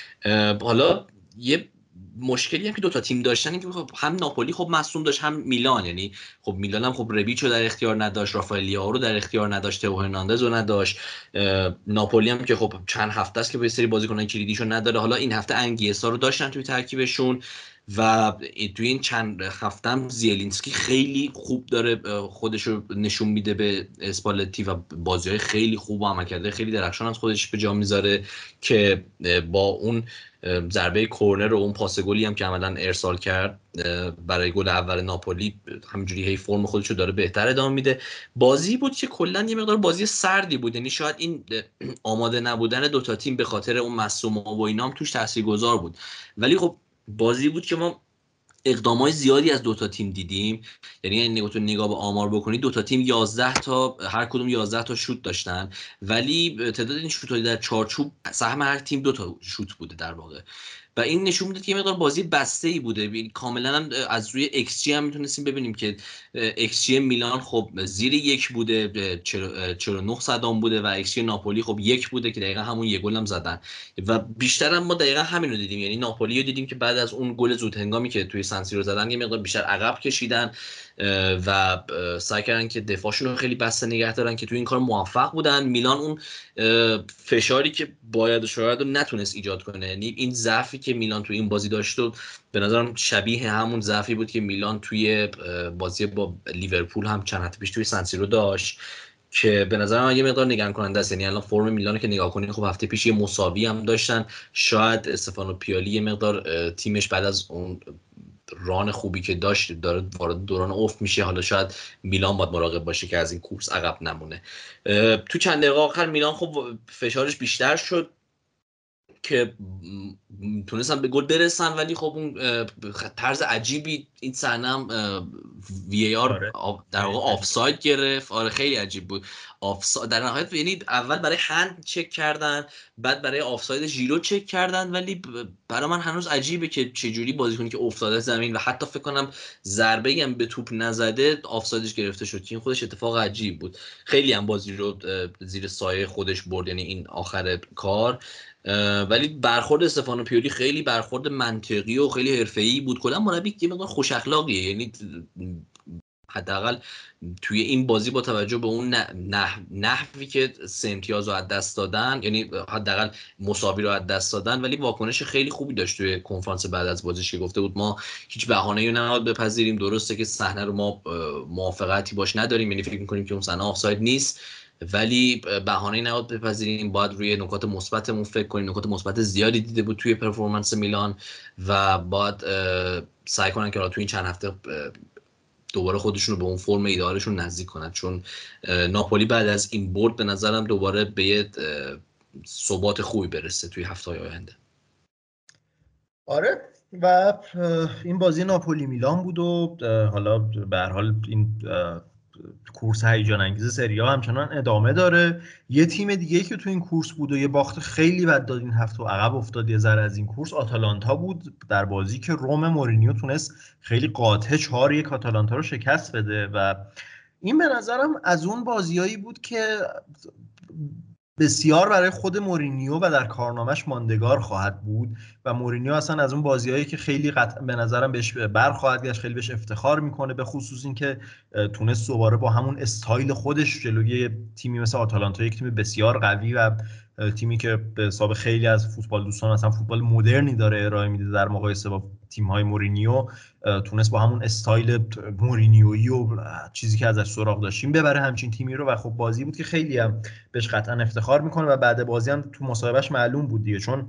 Speaker 2: حالا یه مشکلی هم که 2 تا تیم داشتن این که خب هم ناپولی خب مصدوم داشت هم میلان. یعنی خب میلان هم خب ربیچو در اختیار نداشت، رافائل لیائو رو در اختیار نداشت، تئو هرناندز رو نداشت. ناپولی هم که خب چند هفته است که به سری بازیکنان کلیدیشو نداره. حالا این هفته انگیسا رو داشتن توی ترکیبشون و توی این چند هفته هم زیلینسکی خیلی خوب داره خودش رو نشون میده به اسپالتی و بازی‌های خیلی خوب و عملکرد خیلی درخشان از خودش به جا میذاره که با اون ضربه کورنر و اون پاس گلی هم که عملاً ارسال کرد برای گل اول ناپولی همینجوری هی فرم خودش رو داره بهتر ادامه میده. بازی بود که کلاً یه مقدار بازی سردی بود، یعنی شاید این آماده نبودن 2 تا تیم به خاطر اون مصدوم‌ها و اینا هم توش تاثیرگذار بود، ولی خب بازی بود که ما اقدامات زیادی از 2 تا تیم دیدیم. یعنی نگاه به آمار بکنید 2 تا تیم 11 تا هر کدوم 11 تا شوت داشتن، ولی تعداد این شوت‌ها در چارچوب سهم هر تیم 2 تا شوت بوده در واقع و این نشون میده که یه مقدار بازی بسته‌ای بوده. کاملا هم از روی ایکس جی هم میتونستیم ببینیم که ایکس جی میلان خب زیر 1 بوده، 49 صدام بوده و ایکس جی ناپولی خب 1 بوده که دقیقاً همون یه گل هم زدن و بیشتر هم ما دقیقاً همین رو دیدیم. یعنی ناپولی رو دیدیم که بعد از اون گل زود هنگامی که توی سانسیرو زدن یه مقدار بیشتر عقب کشیدن و سعی کردن که دفاعشون رو خیلی بسته نگه دارن که توی این کار موفق بودن. میلان اون فشاری که باید و شاید رو نتونست ایجاد کنه. یعنی این ضعفی که میلان توی این بازی داشت و به نظرم شبیه همون ضعفی بود که میلان توی بازی با لیورپول هم چند هفته پیش توی سانسیرو داشت که به نظر من یه مقدار نگران کننده است. یعنی الان فرم میلان که نگاه کنید خب هفته پیش یه مساوی هم داشتن، شاید استفانو پیالی یه مقدار تیمش بعد از اون ران خوبی که داشت داره وارد دوران افت میشه. حالا شاید میلان باید مراقب باشه که از این کورس عقب نمونه. تو چند دقیقه آخر میلان خب فشارش بیشتر شد که تونستن به گل برسن، ولی خب اون طرز عجیبی این صحنه هم وی ای آر در واقع آفساید گرفت. آره خیلی عجیب بود. در نهایت یعنی اول برای هند چک کردن، بعد برای آفساید ژیرو چک کردن، ولی برای من هنوز عجیبه که چجوری بازیکنی که افتاده زمین و حتی فکر کنم ضربه‌ای هم به توپ نزده آفسایدش گرفته شد. این خودش اتفاق عجیب بود. خیلی هم بازی رو زیر سایه خودش برد، یعنی این آخر کار. ولی برخورد استفانو پیولی خیلی برخورد منطقی و خیلی حرفه‌ای بود. کلا مربی یه مقدار خوش اخلاقیه، یعنی حداقل توی این بازی با توجه به اون نحوی که 3 امتیاز رو از دست دادن، یعنی حداقل مساوی رو از دست دادن، ولی واکنش خیلی خوبی داشت توی کنفرانس بعد از بازیش که گفته بود ما هیچ بهانه‌ای رو نباید بپذیریم. درسته که صحنه رو ما موافقتی باش نداریم، یعنی فکر می‌کنیم که اون صحنه آفساید نیست، ولی بهانه‌ای نباید بپذیریم، باید روی نکات مثبتمون فکر کنیم. نکات مثبت زیادی دیده بود توی پرفورمنس میلان و باید سعی کنن که توی این چند هفته دوباره خودشون رو به اون فرم ایدئالشون نزدیک کنن، چون ناپولی بعد از این برد به نظرم دوباره به یه ثبات خوبی برسه توی هفته‌های آینده.
Speaker 1: آره و این بازی ناپولی میلان بود و حالا به هر حال این کورس هیجان انگیز سری آ همچنان ادامه داره. یه تیم دیگه که تو این کورس بود و یه باخت خیلی بد داد این هفته و عقب افتاد یه ذره از این کورس، آتالانتا بود در بازی که روم مورینیو تونست خیلی قاطع 4-1 آتالانتا رو شکست بده و این به نظرم از اون بازیایی بود که بسیار برای خود مورینیو و در کارنامه‌اش ماندگار خواهد بود و مورینیو اصلا از اون بازیایی که خیلی به نظرم بهش برخواهد گشت، خیلی بهش افتخار میکنه، به خصوص این که تونست دوباره با همون استایل خودش جلوی تیمی مثل آتالانتا، یک تیم بسیار قوی و تیمی که به حساب خیلی از فوتبال دوستان اصلا فوتبال مدرنی داره ارائه میده در مقایسه با تیم‌های مورینیو، تونست با همون استایل مورینیویی و چیزی که ازش سراغ داشتیم ببره همچین تیمی رو و خب بازی بود که خیلی هم بهش قطعا افتخار میکنه و بعد بازی هم تو مصاحبهش معلوم بود دیگه، چون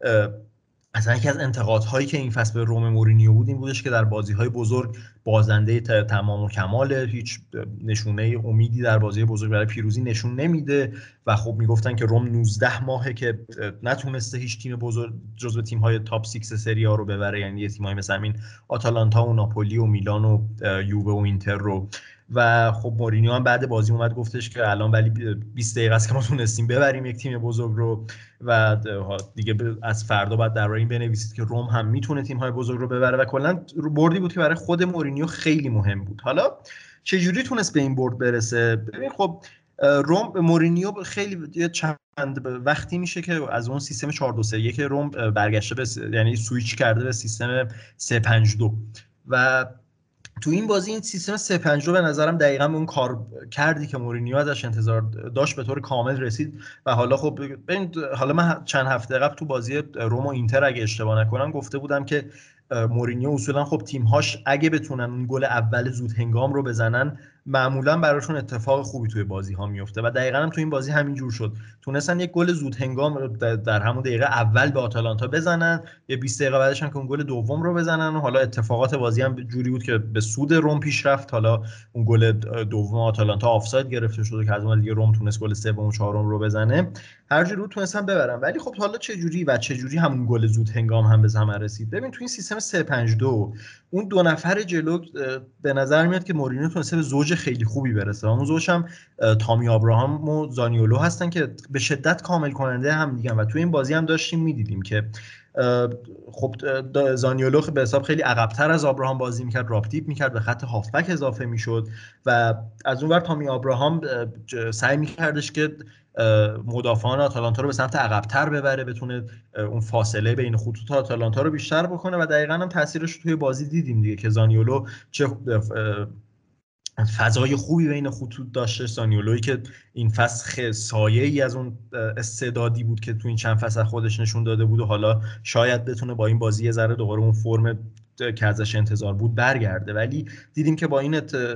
Speaker 1: اصلا یکی از انتقادهایی که این فصل به روم مورینیو بود این بودش که در بازی‌های بزرگ بازنده تمام و کماله، هیچ نشونه امیدی در بازی بزرگ برای پیروزی نشون نمیده و خب میگفتن که روم 19 ماهه که نتونسته هیچ تیم بزرگ جزو تیم‌های تاپ 6 سری آ رو ببره، یعنی تیم‌های مثل همین آتالانتا و ناپولی و میلان و یووه و اینتر رو. و خب مورینیو هم بعد بازی اومد گفتش که الان ولی 20 دقیقه است که ما تونستیم ببریم یک تیم بزرگ رو و دیگه از فردا بعد در این بنویسید که روم هم میتونه تیم‌های بزرگ رو ببره و کلا بردی بود که برای خود مورینیو خیلی مهم بود. حالا چجوری تونست به این برد برسه؟ ببین خب روم مورینیو خیلی چند وقتی میشه که از اون سیستم 4-2-3 که روم برگشته یعنی سویچ کرده به سیستم 3-5-2 و تو این بازی این سیستم 3-5-2 به نظرم دقیقاً اون کار کردی که مورینیو ازش انتظار داشت به طور کامل رسید و حالا خب حالا من چند هفته قبل تو بازی روم و اینتر اگه اشتباه نکنم گفته بودم که مورینیو اصولا خب تیم‌هاش اگه بتونن اون گل اول زود هنگام رو بزنن معمولا براشون اتفاق خوبی توی بازی ها میفته و دقیقاً هم تو این بازی همین جور شد، تونستن یک گل زود هنگام در همون دقیقه اول به آتالانتا بزنن، یه 20 دقیقه بعدش هم که اون گل دوم رو بزنن و حالا اتفاقات بازی هم جوری بود که به سود روم پیش رفت. حالا اون گل دوم آتالانتا آفساید گرفته شد که از اون دیگه روم تونست گل سوم و چهارم رو بزنه، هر جوری تونستن ببرن. ولی خب حالا چه جوری همون گل زود هنگام هم به ثمر رسید؟ ببین تو این سیستم 3-5-2 اون دو نفر جلو به نظر میاد که مورینیو تونسته به زوج خیلی خوبی برسه. اون زوج هم تامی آبراهام و زانیولو هستن که به شدت کامل کننده هم دیگه و تو این بازی هم داشتیم میدیدیم که خب زانیولو به حساب خیلی عقب‌تر از آبراهام بازی میکرد، راپتیپ میکرد، به خط هافبک اضافه میشد و از اون ور تامی آبراهام سعی میکردش که مدافعان آتالانتا رو به سمت عقب‌تر ببره، بتونه اون فاصله بین خطوط آتالانتا رو بیشتر بکنه و دقیقاً هم تاثیرش رو توی بازی دیدیم دیگه که زانیولو چه فضای خوبی بین خطوط داشته، زانیولویی که این فصل سایه‌ای از اون استعدادی بود که تو این چند فصل خودش نشون داده بود و حالا شاید بتونه با این بازی یه ذره دوباره اون فرم که ازش انتظار بود برگرده. ولی دیدیم که با این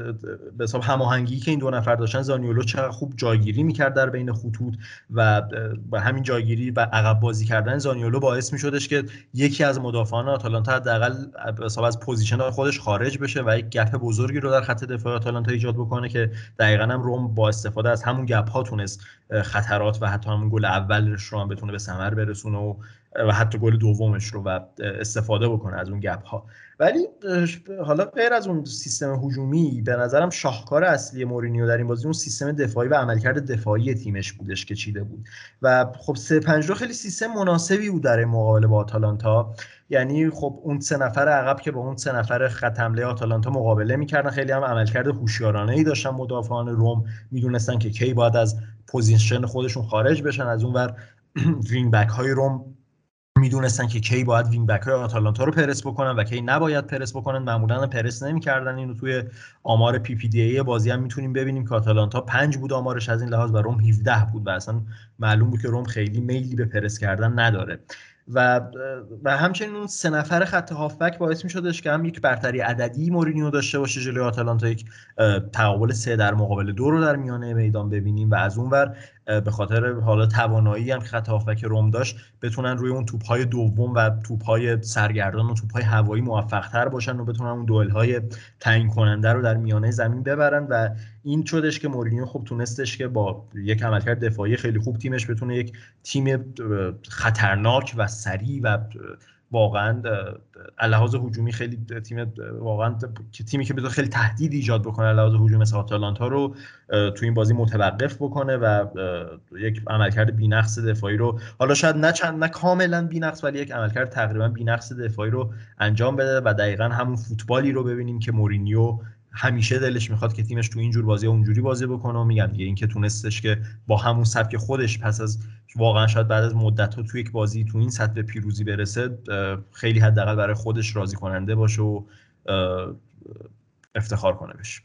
Speaker 1: به حساب هماهنگی که این دو نفر داشتن زانیولو چقدر خوب جایگیری میکرد در بین خطوط و با همین جایگیری و عقب بازی کردن زانیولو باعث میشدش که یکی از مدافعان آتالانتا حداقل به حساب از پوزیشن خودش خارج بشه و یک گپ بزرگی رو در خط دفاعی آتالانتا ایجاد بکنه که دقیقاً هم روم با استفاده از همون گپ ها تونست خطرات و حتی همون گل اولش رو هم بتونه به ثمر برسونه و حتی گل دومش رو و استفاده بکنه از اون گپ ها. ولی حالا غیر از اون سیستم هجومی به نظرم شاهکار اصلی مورینیو در این بازی اون سیستم دفاعی و عملکرد دفاعی تیمش بودش که چیده بود و خب 3-5-2 خیلی سیستم مناسبی بود در مقابله با آتالانتا. یعنی خب اون سه نفر عقب که با اون سه نفر خط حمله آتالانتا مقابله میکردن خیلی هم عملکرد هوشیارانه‌ای داشتن مدافعان روم، میدونستن که کی باید از پوزیشن خودشون خارج بشن، از اون ور وینگ بک های روم میدونستن که کی باید وینگ بک های آتالانتا رو پرس بکنن و کی نباید پرس بکنن، معمولا پرس نمی‌کردن. اینو توی آمار پی پی دی ای بازی هم میتونیم ببینیم که آتالانتا 5 بود آمارش از این لحاظ و روم 17 بود و اصلا معلوم بود که روم خیلی میلی به پرس کردن نداره و همچنین اون سه نفر خط هافبک باعث می‌شدش که هم یک برتری عددی مورینیو داشته باشه جلوی آتالانتا، یک تقابل 3 در مقابل 2 رو در میانه میدان ببینیم و از اون ور به خاطر حالا توانایی هم که خط هافبک روم داشت بتونن روی اون توپ‌های دوم و توپ‌های سرگردان و توپ‌های هوایی موفق‌تر باشن و بتونن اون دوئل‌های تعیین کننده رو در میانه زمین ببرن و این شدش که مورینیو خب تونستش که با یک عملکرد دفاعی خیلی خوب تیمش بتونه یک تیم خطرناک و سریع و واقعا لحاظ هجومی خیلی واقعا تیمی که بتونه خیلی تهدید ایجاد بکنه لحاظ هجومی مثل آتالانتا رو تو این بازی متوقف بکنه و یک عملکرد بی‌نقص دفاعی رو حالا شاید نه کاملا بی‌نقص ولی یک عملکرد تقریبا بی‌نقص دفاعی رو انجام بده و دقیقاً همون فوتبالی رو ببینیم که مورینیو همیشه دلش میخواد که تیمش تو اینجور بازی اونجوری بازی بکنه و میگم دیگه این که تونستش که با همون سبک خودش پس از واقعا شاید بعد از مدت‌ها تو یک بازی تو این سطح پیروزی برسه خیلی حداقل برای خودش راضی کننده باشه و افتخار کنه بشه.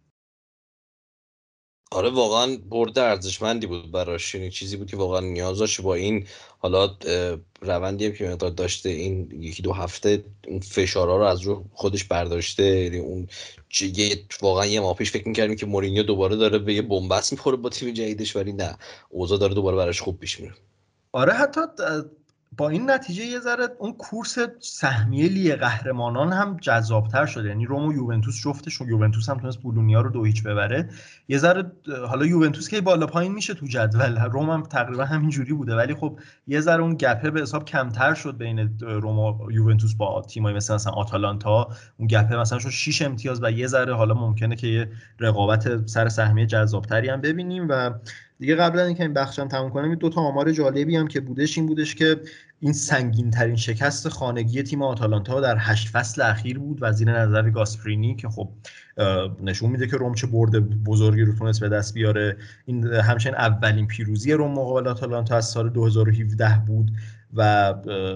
Speaker 2: آره واقعا برد ارزشمندی بود براش، یعنی چیزی بود که واقعا نیاز داشت. با این حالا روندی هم که مقدار داشته این یکی دو هفته اون فشارها رو از رو خودش برداشته، یعنی اون واقعا یه ماه پیش فکر می‌کردیم که مورینیو دوباره داره به یه بن‌بست می‌خوره با تیم جدیدش، ولی نه، اوضاع داره دوباره براش خوب پیش میره.
Speaker 1: آره حتی با این نتیجه یه ذره اون کورس سهمیه لیگ قهرمانان هم جذابتر شده، یعنی روم و یوونتوس جفتشون، یوونتوس هم تونست بولونیا رو 2-0 ببره، یه ذره حالا یوونتوس که بالا پایین میشه تو جدول، روم هم تقریبا همین جوری بوده، ولی خب یه ذره اون گپه به حساب کمتر شد بین روم و یوونتوس با تیمای مثلا آتالانتا، اون گپه مثلا شد 6 امتیاز و یه ذره حالا ممکنه که یه رقابت سر سهمیه جذابتری هم ببینیم. و دیگه قبل از اینکه این بخشم تموم کنم، دو تا آمار جالبی هم که بودش این بودش که این سنگین ترین شکست خانگی تیم آتالانتا در 8 فصل اخیر بود و زیر نظر گاسپرینی که خب نشون میده که روم چه برد بزرگی رو تونست به دست بیاره. این همچنین اولین پیروزی روم مقابل آتالانتا از سال 2017 بود و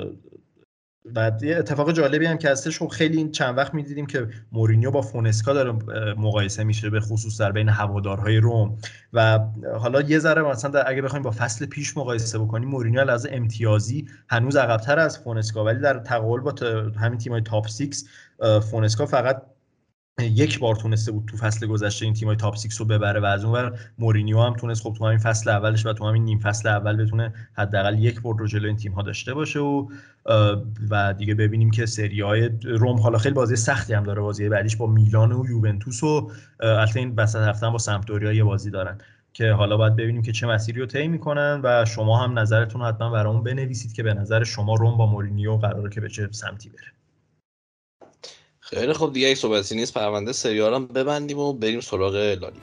Speaker 1: بعد یه اتفاق جالبی هم که هستش، خب خیلی این چند وقت می‌دیدیم که مورینیو با فونسکا داره مقایسه میشه، به خصوص در بین هوادارهای روم، و حالا یه ذره مثلا اگه بخوایم با فصل پیش مقایسه بکنیم، مورینیو از امتیازی هنوز عقب‌تر از فونسکا، ولی در تقابل با همین تیم‌های تاپ 6 فونسکا فقط یک بار تونسته بود تو فصل گذشته این تیمای تاپ 6 رو ببره و از اونور مورینیو هم تونست خب تو همین فصل اولش و تو همین نیم فصل اول بتونه حداقل یک برد رو جلوی این تیم‌ها داشته باشه و دیگه ببینیم که سری‌های روم حالا خیلی بازی سختی هم داره، بازی بعدیش با میلان و یوونتوس و البته این وسط هفته با سمپدوریا یه بازی دارن که حالا باید ببینیم که چه مسیری رو طی می‌کنن و شما هم نظرتون رو حتما برامون بنویسید که به نظر شما روم با مورینیو قراره که به چه سمتی بره.
Speaker 2: خیلی خب دیگه یک صحبتی نیست، پرونده سری آ رو ببندیم و بریم سراغ لالیگا.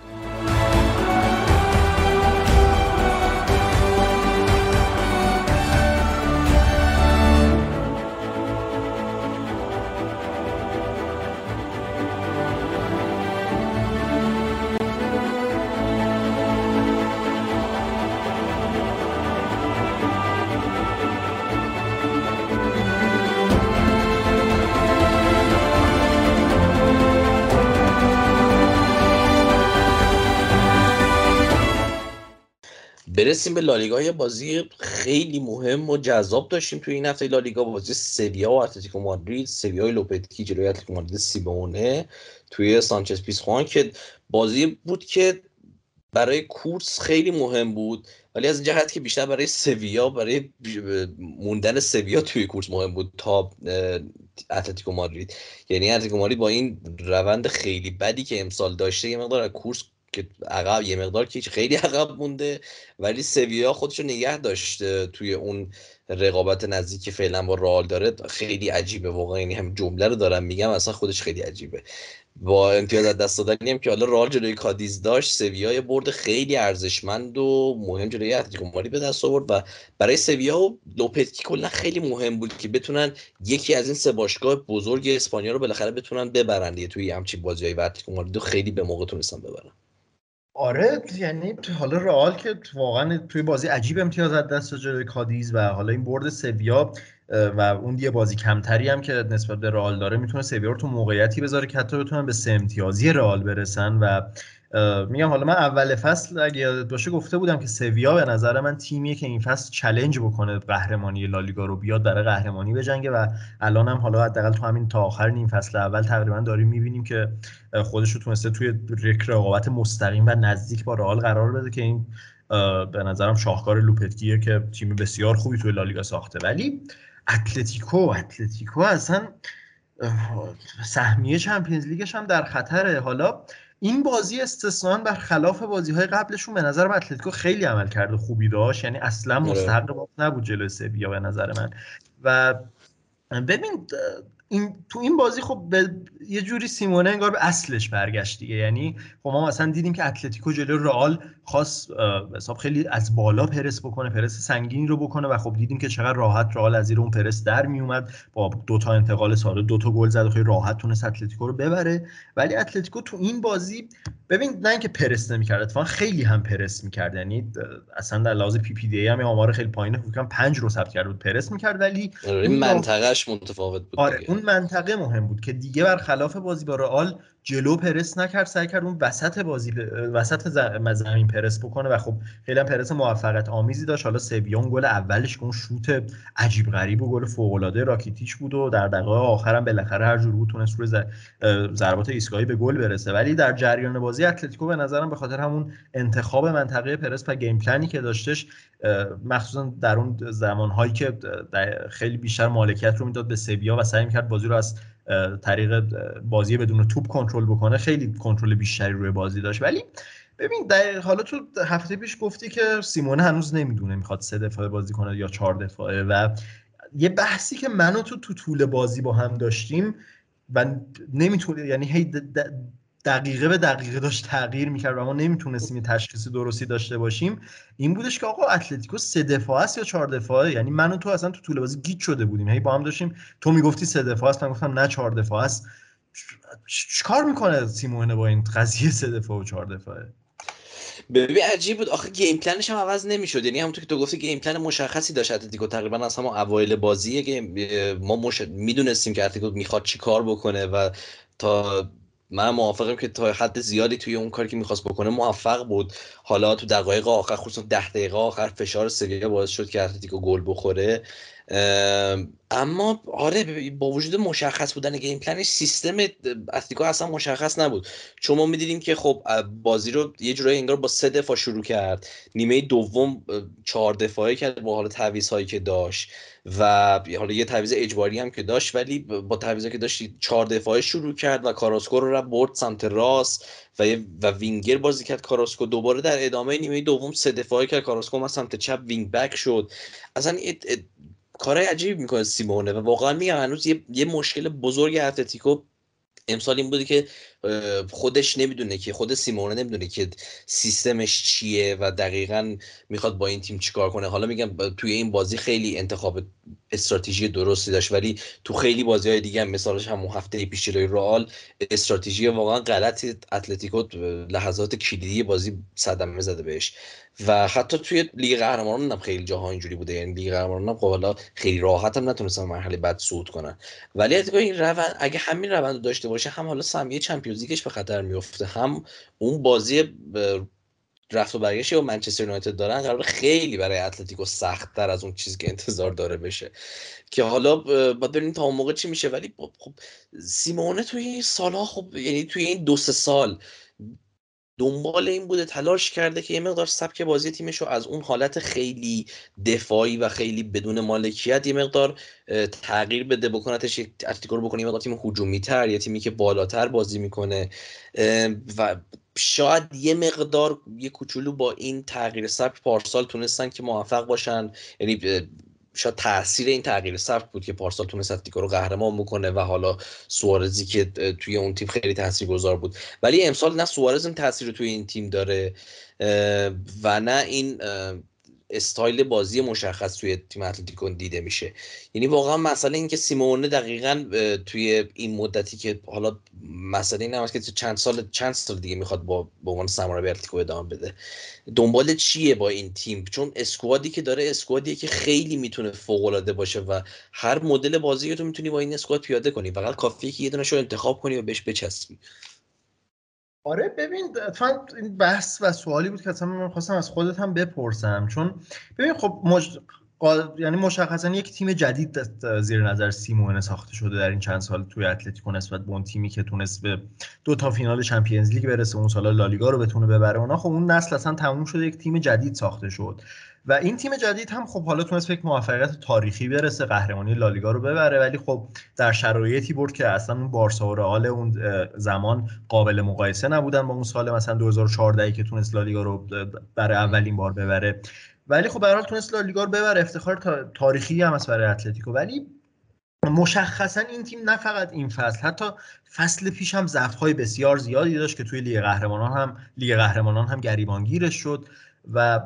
Speaker 2: برسیم به لالیگا. یه بازی خیلی مهم و جذاب داشتیم توی این هفته لالیگا، بازی سویا و اتلتیکو مادرید. سویای لوپتگی جلوی اتلتیکو مادرید سیمونه توی سانچز پیزخوان، که بازی بود که برای کورس خیلی مهم بود، ولی از این جهت که بیشتر برای سویا، برای موندن سویا توی کورس مهم بود تا اتلتیکو مادرید. یعنی اتلتیکو مادرید با این روند خیلی بدی که امسال داشته یه مقدار از کورس که عقب، یه مقدار که خیلی عقب مونده، ولی سویا خودشو نگه داشته توی اون رقابت نزدیک که فعلا با رئال داره. خیلی عجیبه واقعا، یعنی هم جمله رو دارم میگم اصلا خودش خیلی عجیبه. با امتیاز از دست دادنی هم که حالا رئال جلوی کادیز داشت، سویا یه برد خیلی ارزشمند و مهم جلوی اتلتیکو مادرید به دست آورد و برای سویا و لوپتگی کلا خیلی مهم بود که بتونن یکی از این سه باشگاه بزرگ اسپانیا رو بالاخره بتونن ببرن دیگه توی همچین بازیای، و اتلتیکو مادرید خیلی به موقع تونستن ببرن.
Speaker 1: آره یعنی حالا رئال که واقعا توی بازی عجیب امتیاز از دست جلوی کادیز و حالا این برد سویا و اون یه بازی کمتری هم که نسبت به رئال داره، میتونه سویا رو تو موقعیتی بذاره که حتی بتونن به 3 امتیازی رئال برسن. و میگم حالا من اول فصل اگه یادت باشه گفته بودم که سویا به نظر من تیمیه که این فصل چالش بکنه قهرمانی لالیگا رو، بیاد برای قهرمانی بجنگه و الان هم حالا حداقل تو همین تا آخر نیم فصل اول تقریبا داریم میبینیم که خودش رو تونسته توی رقابت مستقیم و نزدیک با رئال قرار بده که این به نظرم شاهکار لوپتگیه که تیم بسیار خوبی توی لالیگا ساخته. ولی اتلتیکو اصلا سهمیه چمپیونز لیگش هم در خطره. حالا این بازی استثناً برخلاف بازی‌های قبلشون به نظر من اتلتیکو خیلی عملکرد خوبی داشت، یعنی اصلا مستحق باخت نبود جلوی سویا به نظر من. و ببین تو این بازی خب یه جوری سیمونه انگار به اصلش برگشت دیگه. یعنی خب ما مثلا دیدیم که اتلتیکو جلوی رئال خواست حساب خیلی از بالا پرس بکنه، پرس سنگینی رو بکنه و خب دیدیم که چقدر راحت رئال از زیر اون پرس در می اومد، با 2 تا انتقال ساده 2 تا گل زد و خیلی راحت تونست اتلتیکو رو ببره. ولی اتلتیکو تو این بازی ببین نه اینکه پرس نمی‌کرد، اتفاقا خیلی هم پرس می‌کرد. یعنی اصلا در لحاظ پی پی دی هم آمار خیلی پایینه، فکر کنم 5 رو ثبت کرد بود پرس می‌کرد. ولی
Speaker 2: این منطقهش متفاوت بود
Speaker 1: آره
Speaker 2: دیگه.
Speaker 1: اون منطقه مهم بود که دیگه برخلاف بازی با رئال جلو پرس نکرد، سعی کرد اون وسط بازی وسط زمین پرس بکنه و خب خیلی هم پرس موفقیت آمیزی داشت. حالا سویون گل اولش که اون شوت عجیب غریب و گل فوق العاده راکیتیچ بود و در دقایق آخرام بالاخره هر جور بود تونست روی ضربات ایستگاهی به گل برسه. ولی در جریان بازی اتلتیکو به نظرم به خاطر همون انتخاب منطقه پرس و گیم پلنی که داشتش، مخصوصا در اون زمانهایی که خیلی بیشتر مالکیت رو میداد به سویا و سعی می‌کرد بازی رو از طریق بازی بدون توپ کنترل بکنه، خیلی کنترل بیشتری روی بازی داشت. ولی ببین حالا تو هفته پیش گفتی که سیمونه هنوز نمیدونه میخواد 3 دفاعه بازی کنه یا 4 دفاعه و یه بحثی که من و تو طول بازی با هم داشتیم و نمیتونه، یعنی هی دقیقه به دقیقه داشت تغییر میکرد و ما نمیتونستیم یه تشخیص درستی داشته باشیم، این بودش که آقا اتلتیکو 3 دفاعه است یا 4 دفاعه. یعنی من و تو اصلا تو طول بازی گیج شده بودیم، هی با هم داشتیم، تو میگفتی 3 دفاعه است، من گفتم نه 4 دفاعه است. چیکار میکنه سیمونه با این قضیه 3 دفاعه و 4 دفاعه؟
Speaker 2: ببین عجیب بود آخه، گیم پلنش هم عوض نمیشد. یعنی همونطور که تو گفتی گیم پلن مشخصی داشت اتلتیکو، تقریبا از همون اوایل بازیه که ما میدونستیم که اتلتیکو میخواد چی کار بکنه و تا من موافقم که تا حد زیادی توی اون کاری که میخواست بکنه موفق بود. حالا تو دقایق آخر، خصوصا 10 دقیقه آخر، فشار سویا باعث شد که اتلتیکو گل بخوره. اما آره با وجود مشخص بودن گیم پلنش، سیستم اتلتیکو اصلا مشخص نبود. چون ما میدیدیم که خب بازی رو یه جورایی انگار با 3 دفاع شروع کرد، نیمه دوم 4 دفاعی کرد با حال تعویض‌هایی که داشت و حالا یه تعویض اجباری هم که داشت، ولی با تعویضایی که داشت 4 دفاعی شروع کرد و کاراسکو رو برد سمت راست و وینگر بازی کرد کاراسکو. دوباره در ادامه نیمه دوم 3 دفاعی کرد کاراسکو، ما سمت چپ وینگ بک شد. اصلا کارهای عجیب میکنه سیمونه و واقعا میگم هنوز یه مشکل بزرگ اتلتیکو امسال این بوده که خودش نمیدونه، که خود سیمونه نمیدونه که سیستمش چیه و دقیقاً میخواد با این تیم چیکار کنه. حالا میگم توی این بازی خیلی انتخاب استراتژی درستی داشت، ولی تو خیلی بازی‌های دیگه هم، مثالش همون هفته پیش جلوی رئال، استراتژی واقعا غلطی اتلتیکو لحظات کلیدی بازی صدمه زده بهش. و حتی توی لیگ قهرمانان هم خیلی جاها اینجوری بوده. یعنی لیگ قهرمانان هم حالا خیلی راحت هم نتونستن مرحله بعد صعود کنن. ولی این روند اگه همین روند رو داشته باشه، هم حالا سهمیه چمپیونز لیگش به خطر میفته، هم اون بازی رفت و برگشتی با منچستر یونایتد دارن قرار خیلی برای اتلتیکو سخت‌تر از اون چیزی که انتظار داره بشه، که حالا باید ببینیم تا اون موقع چی میشه. ولی خب سیمونه توی این سالها، خب یعنی توی این 2-3 سال دنبال این بوده، تلاش کرده که یه مقدار سبک بازی تیمش رو از اون حالت خیلی دفاعی و خیلی بدون مالکیت یه مقدار تغییر بده، بکنتش یک اتلتیکو رو بکنه یه مقدار تیم هجومی تر، یه تیمی که بالاتر بازی میکنه و شاید یه مقدار یه کوچولو با این تغییر سبک پارسال تونستن که موفق باشن. یعنی شاید تاثیر این تغییر سبک بود که پارسال تونست اتلتیکو رو قهرمان بکنه و حالا سوارزی که توی اون تیم خیلی تاثیرگذار بود. ولی امسال نه سوارز این تاثیر رو توی این تیم داره و نه این استایل بازی مشخص توی تیم اتلتیکو دیده میشه. یعنی واقعا مسئله این که سیمونه دقیقاً توی این مدتی که حالا مسئله این هم هست که چند سال دیگه میخواد با عنوان سرمربی اتلتیکو ادامه بده، دنبال چیه با این تیم. چون اسکوادی که داره اسکوادیه که خیلی میتونه فوق العاده باشه و هر مدل بازی تو میتونی با این اسکواد پیاده کنی، فقط کافیه که یه دونهشو انتخاب کنی و بهش بچسبی.
Speaker 1: آره ببین این بحث و سوالی بود که اصلا من خواستم از خودت هم بپرسم. چون ببین خب یعنی مشخصا یک تیم جدید زیر نظر سیمونه ساخته شده در این چند سال توی اتلتیکو نسبت به اون تیمی که تونست به 2 تا فینال چمپیونز لیگ برسه، اون سالا لالیگا رو بتونه ببره. اونا خب اون نسل اصلا تموم شده، یک تیم جدید ساخته شد و این تیم جدید هم خب حالا تونست یک موفقیت تاریخی برسه، قهرمانی لالیگا رو ببره، ولی خب در شرایطی برد که اصلا اون بارسا و رئال اون زمان قابل مقایسه نبودن با اون سال مثلا 2014 که تونست لالیگا رو برای اولین بار ببره. ولی خب به هر حال تونست لالیگا رو ببره، افتخار تاریخی هم است برای اتلتیکو. ولی مشخصا این تیم نه فقط این فصل، حتی فصل پیش هم ضعف‌های بسیار زیادی داشت که توی لیگ قهرمانان هم گریبانگیرش شد و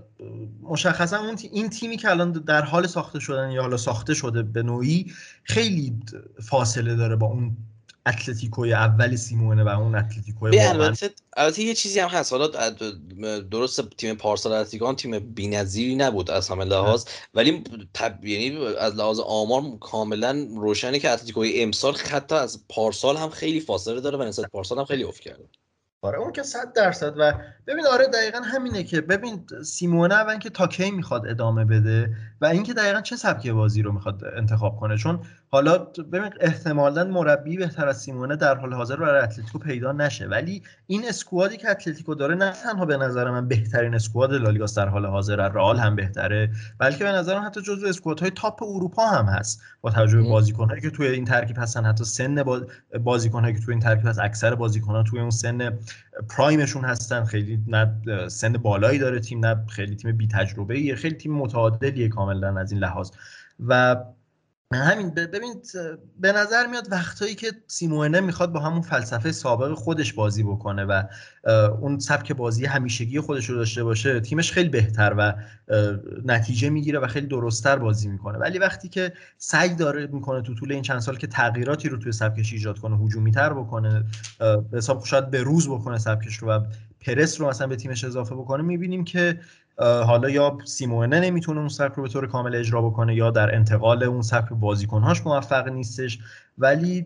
Speaker 1: مشخصا این تیمی که الان در حال ساخته شدن یا حالا ساخته شده به نوعی خیلی فاصله داره با اون اتلتیکوی اول سیمونه و اون اتلتیکوی واقعا.
Speaker 2: البته یه چیزی هم هست، حالا درست تیم پارسال اتلتیکو تیم بی‌نظیری نبود از همه لحاظ، ولی یعنی از لحاظ آمار کاملا روشنه که اتلتیکوی امسال حتی از پارسال هم خیلی فاصله داره و نسبت پارسال هم خیلی افت کرده.
Speaker 1: آره اون که 100%. و ببین آره دقیقاً همینه که ببین سیمونه اول که تا کی میخواد ادامه بده و اینکه دقیقاً چه سبک بازی رو میخواد انتخاب کنه، چون حالا ببین احتمالاً مربی بهتر از سیمونه در حال حاضر برای اتلتیکو پیدا نشه، ولی این اسکوادی که اتلتیکو داره نه تنها به نظر من بهترین اسکواد لالیگا در حال حاضر، رئال هم بهتره، بلکه به نظر من حتی جزو اسکوادهای تاپ اروپا هم هست با توجه به بازیکن‌هایی که توی این ترکیب هستن، حتی سن بازیکن‌هایی که توی این ترکیب هست، اکثر بازیکن‌ها توی اون سن پرایمشون هستن، خیلی نه سن بالایی داره تیم، نه خیلی تیم بی تجربه ایه، خیلی تیم متعادلیه کاملا از این لحاظ. و همین ببین به نظر میاد وقتایی که سیمونه میخواد با همون فلسفه سابق خودش بازی بکنه و اون سبک بازی همیشگی خودش رو داشته باشه، تیمش خیلی بهتر و نتیجه میگیره و خیلی درست‌تر بازی میکنه. ولی وقتی که سعی داره میکنه تو طول این چند سال که تغییراتی رو توی سبکش ایجاد کنه، هجومی‌تر بکنه، به حساب شاید به روز بکنه سبکش رو و پرس رو مثلا به تیمش اضافه بکنه، میبینیم که حالا یا سیمونه نمیتونه اون سبک رو به طور کامل اجرا بکنه یا در انتقال اون سبک بازیکن‌هاش موفق نیستش. ولی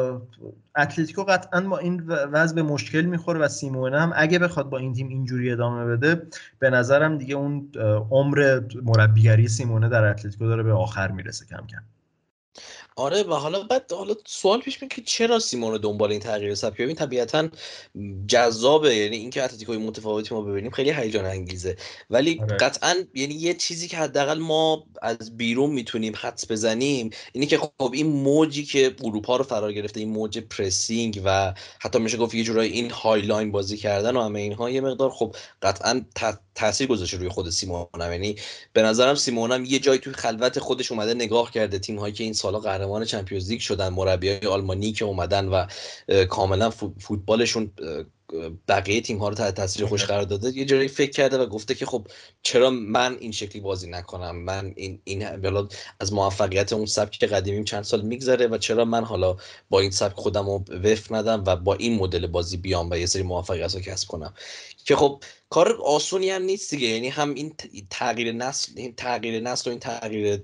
Speaker 1: اتلتیکو قطعاً با این وضع به مشکل میخوره و سیمونه هم اگه بخواد با این تیم اینجوری ادامه بده، به نظرم دیگه اون عمر مربیگری سیمونه در اتلتیکو داره به آخر میرسه کم کم.
Speaker 2: آره و حالا سوال پیش میاد که چرا سیمونه دنبال این تغییر سبک؟ ببین طبیعتاً جذابه، یعنی اینکه اتلتیکوی متفاوتی ما ببینیم خیلی هیجان انگیزه، ولی قطعاً یعنی یه چیزی که حداقل ما از بیرون میتونیم حدس بزنیم اینه که خب این موجی که اروپا رو فرا گرفته، این موج پرسینگ و حتی میشه گفت یه جورایی این هایلاین بازی کردن و همه اینها یه مقدار خب قطعاً تاثیر گذاشته روی خود سیمونه. یعنی به نظرم سیمونه یه جایی توی خلوت خودش اومده نگاه کرده تیم هایی که این سالا قهرمان چمپیونز لیگ شدن، مربیای آلمانی که اومدن و کاملا فوتبالشون بقیه تیم ها رو تحت تاثیر خودش قرار داده، یه جایی فکر کرده و گفته که خب چرا من این شکلی بازی نکنم، من این حالا از موفقیت اون سبک قدیمیم چند سال میگذره و چرا من حالا با این سبک خودم رو وفق ندم و با این مدل بازی بیام و یه سری موفقیت رو کسب کنم، که خب کار آسونی هم نیست دیگه. یعنی هم این تغییر نسل و این تغییر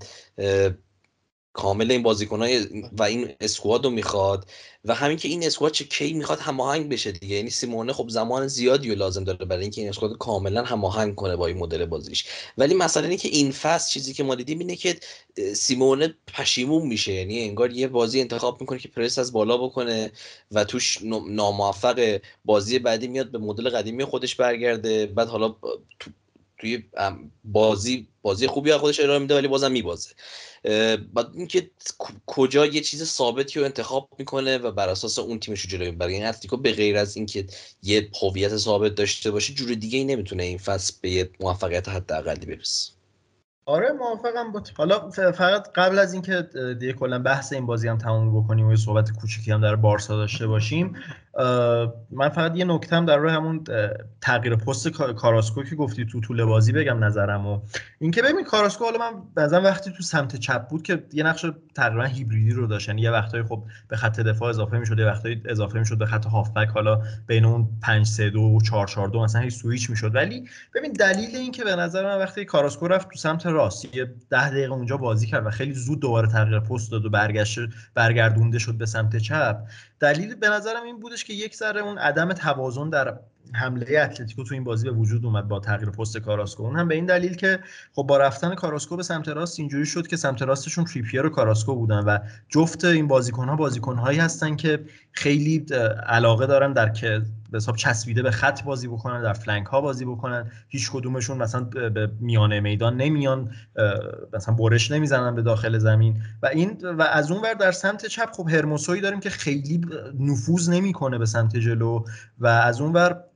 Speaker 2: کامل این بازیکن‌های و این اسکواد رو میخواد و همین که این اسکواد چه کی میخواد هماهنگ بشه دیگه. یعنی سیمونه خب زمان زیادی رو لازم داره برای اینکه این اسکواد کاملا هماهنگ کنه با این مدل بازیش. ولی مثلا اینه که این فصل چیزی که ما دیدیم اینه که سیمونه پشیمون میشه، یعنی انگار یه بازی انتخاب میکنه که پرس از بالا بکنه و توش ناموفق، بازی بعدی میاد به مدل قدیمی خودش برگرده، بعد حالا توی بازی خوبی از خودش ارائه میده ولی بازم میبازه. بعد اینکه کجا یه چیز ثابتی رو انتخاب میکنه و بر اساس اون تیمش رو جلوی میبره. این اتلتیکو به غیر از اینکه یه هویت ثابت داشته باشه جور دیگه ای نمیتونه این فصل به یه موفقیت حداقلی برسه.
Speaker 1: آره موافقم با حالا فقط قبل از اینکه دیگه کلا بحث این بازی هم تموم بکنیم و یه صحبت کوچیکی هم در بارسا داشته باشیم، من فقط یه نکته‌ام در روی همون تغییر پست کاراسکو که گفتی تو طول بازی بگم نظرمو. اینکه ببین کاراسکو حالا من بعضا وقتی تو سمت چپ بود که یه نقش تقریبا هیبریدی رو داشت، یعنی یه وقتایی خب به خط دفاع اضافه می‌شد، یه وقتایی اضافه می‌شد به خط هافبک، حالا بین اون 5-3-2 و 4-4-2 مثلا هی سوئیچ می‌شد. ولی ببین دلیل این که به نظر من وقتی کاراسکو رفت تو سمت راست یه 10 دقیقه اونجا بازی کرد و خیلی زود دوباره تغییر پست داد و برگردونده شد به سمت چپ، دلیل به نظرم این بودش که یک ذره اون عدم توازن در حمله اتلتیکو تو این بازی به وجود اومد با تغییر پست کاراسکو. اون هم به این دلیل که خب با رفتن کاراسکو به سمت راست اینجوری شد که سمت راستشون تریپیر و کاراسکو بودن و جفت این بازیکن‌هایی هستن که خیلی علاقه دارن در که به حساب چسبیده به خط بازی بکنن، در فلنک ها بازی بکنن، هیچ کدومشون مثلا به میانه میدان نمیان، مثلا برش نمیزنن به داخل زمین و از اون ور در سمت چپ خب هرموسوی داریم که خیلی نفوذ نمیکنه به سمت جلو و از اون ور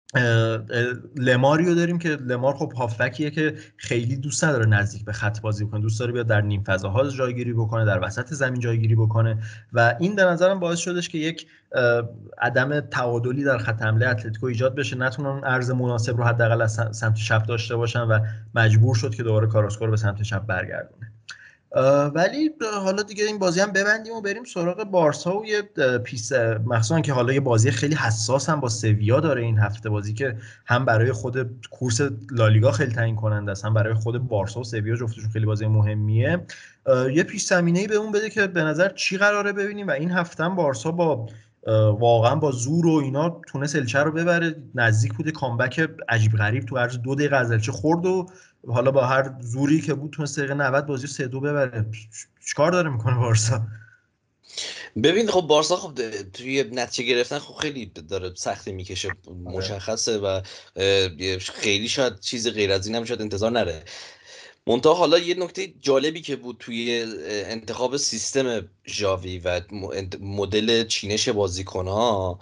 Speaker 1: لماریو داریم که لمار خب هافبکیه که خیلی دوست نداره نزدیک به خط بازی بکنه، دوست داره بیاد در نیم فضاها جایگیری بکنه، در وسط زمین جایگیری بکنه و این به نظرم باعث شدش که یک عدم تعادلی در خط حمله اتلتیکو ایجاد بشه، نتونن عرض مناسب رو حداقل از سمت چپ داشته باشن و مجبور شد که دوباره کاراسکو رو به سمت چپ برگردونه. ولی حالا دیگه این بازی هم ببندیم و بریم سراغ بارسا و یه پیس، مخصوصا که حالا یه بازی خیلی حساس هم با سویا داره این هفته، بازی که هم برای خود کورس لالیگا خیلی تعیین کننده است، هم برای خود بارسا و سویا جفتشون خیلی بازی مهمیه. یه پیش زمینه‌ای به اون بده که به نظر چی قراره ببینیم و این هفته هم بارسا با واقعا با زور و اینا تونست الچه رو ببره، نزدیک بوده کامبک عجیب غریب تو عرض 2 دقیقه از الچه خورد و حالا با هر زوری که بود تونست دقیقه 90 بازی 3-2 ببره. چیکار داره میکنه بارسا؟
Speaker 2: ببین خب بارسا خب توی نتیجه گرفتن خب خیلی داره سختی میکشه، مشخصه و خیلی شاید چیز غیر از این هم شاید انتظار نره. منتها حالا یه نکته جالبی که بود توی انتخاب سیستم ژاوی و مدل چینش بازیکن‌ها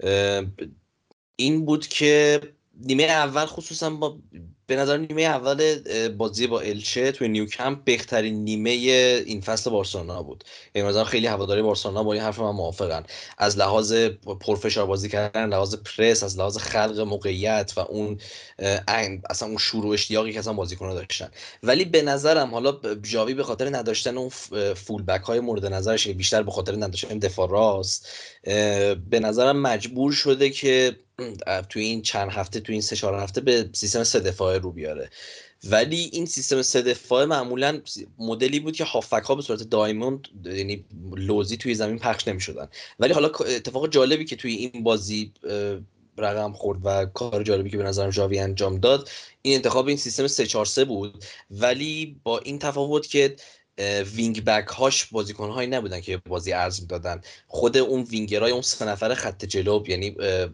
Speaker 2: این بود که نیمه اول خصوصا به نظر نیمه اول بازی با الچه توی نیوکمپ بهترین نیمه این فصل بارسلونا بود. یعنی مثلا خیلی هواداری بارسلونا با این حرف من موافقن، از لحاظ پرفشار بازی کردن، لحاظ پرس، از لحاظ خلق موقعیت و اون اصلا اون شروع و اشتیاقی که اصلا بازیکن‌ها داشتن. ولی به نظرم حالا ژاوی به خاطر نداشتن اون فول بک های مورد نظرش، بیشتر به خاطر نداشتن دفاع راست، به نظرم مجبور شده که توی این چند هفته، توی این 3-4 هفته به سیستم 3 دفاعه رو بیاره. ولی این سیستم 3 دفاعه معمولا مدلی بود که هافبک ها به صورت دایموند، یعنی لوزی توی زمین پخش نمی‌شدن. ولی حالا اتفاق جالبی که توی این بازی رقم خورد و کار جالبی که به نظرم ژاوی انجام داد، این انتخاب این سیستم 3-4-3 بود، ولی با این تفاوت که وینگ بک هاش بازیکن هایی نبودن که بازی عرض میدادن، خود اون وینگرای اون 3 نفر خط جلو، یعنی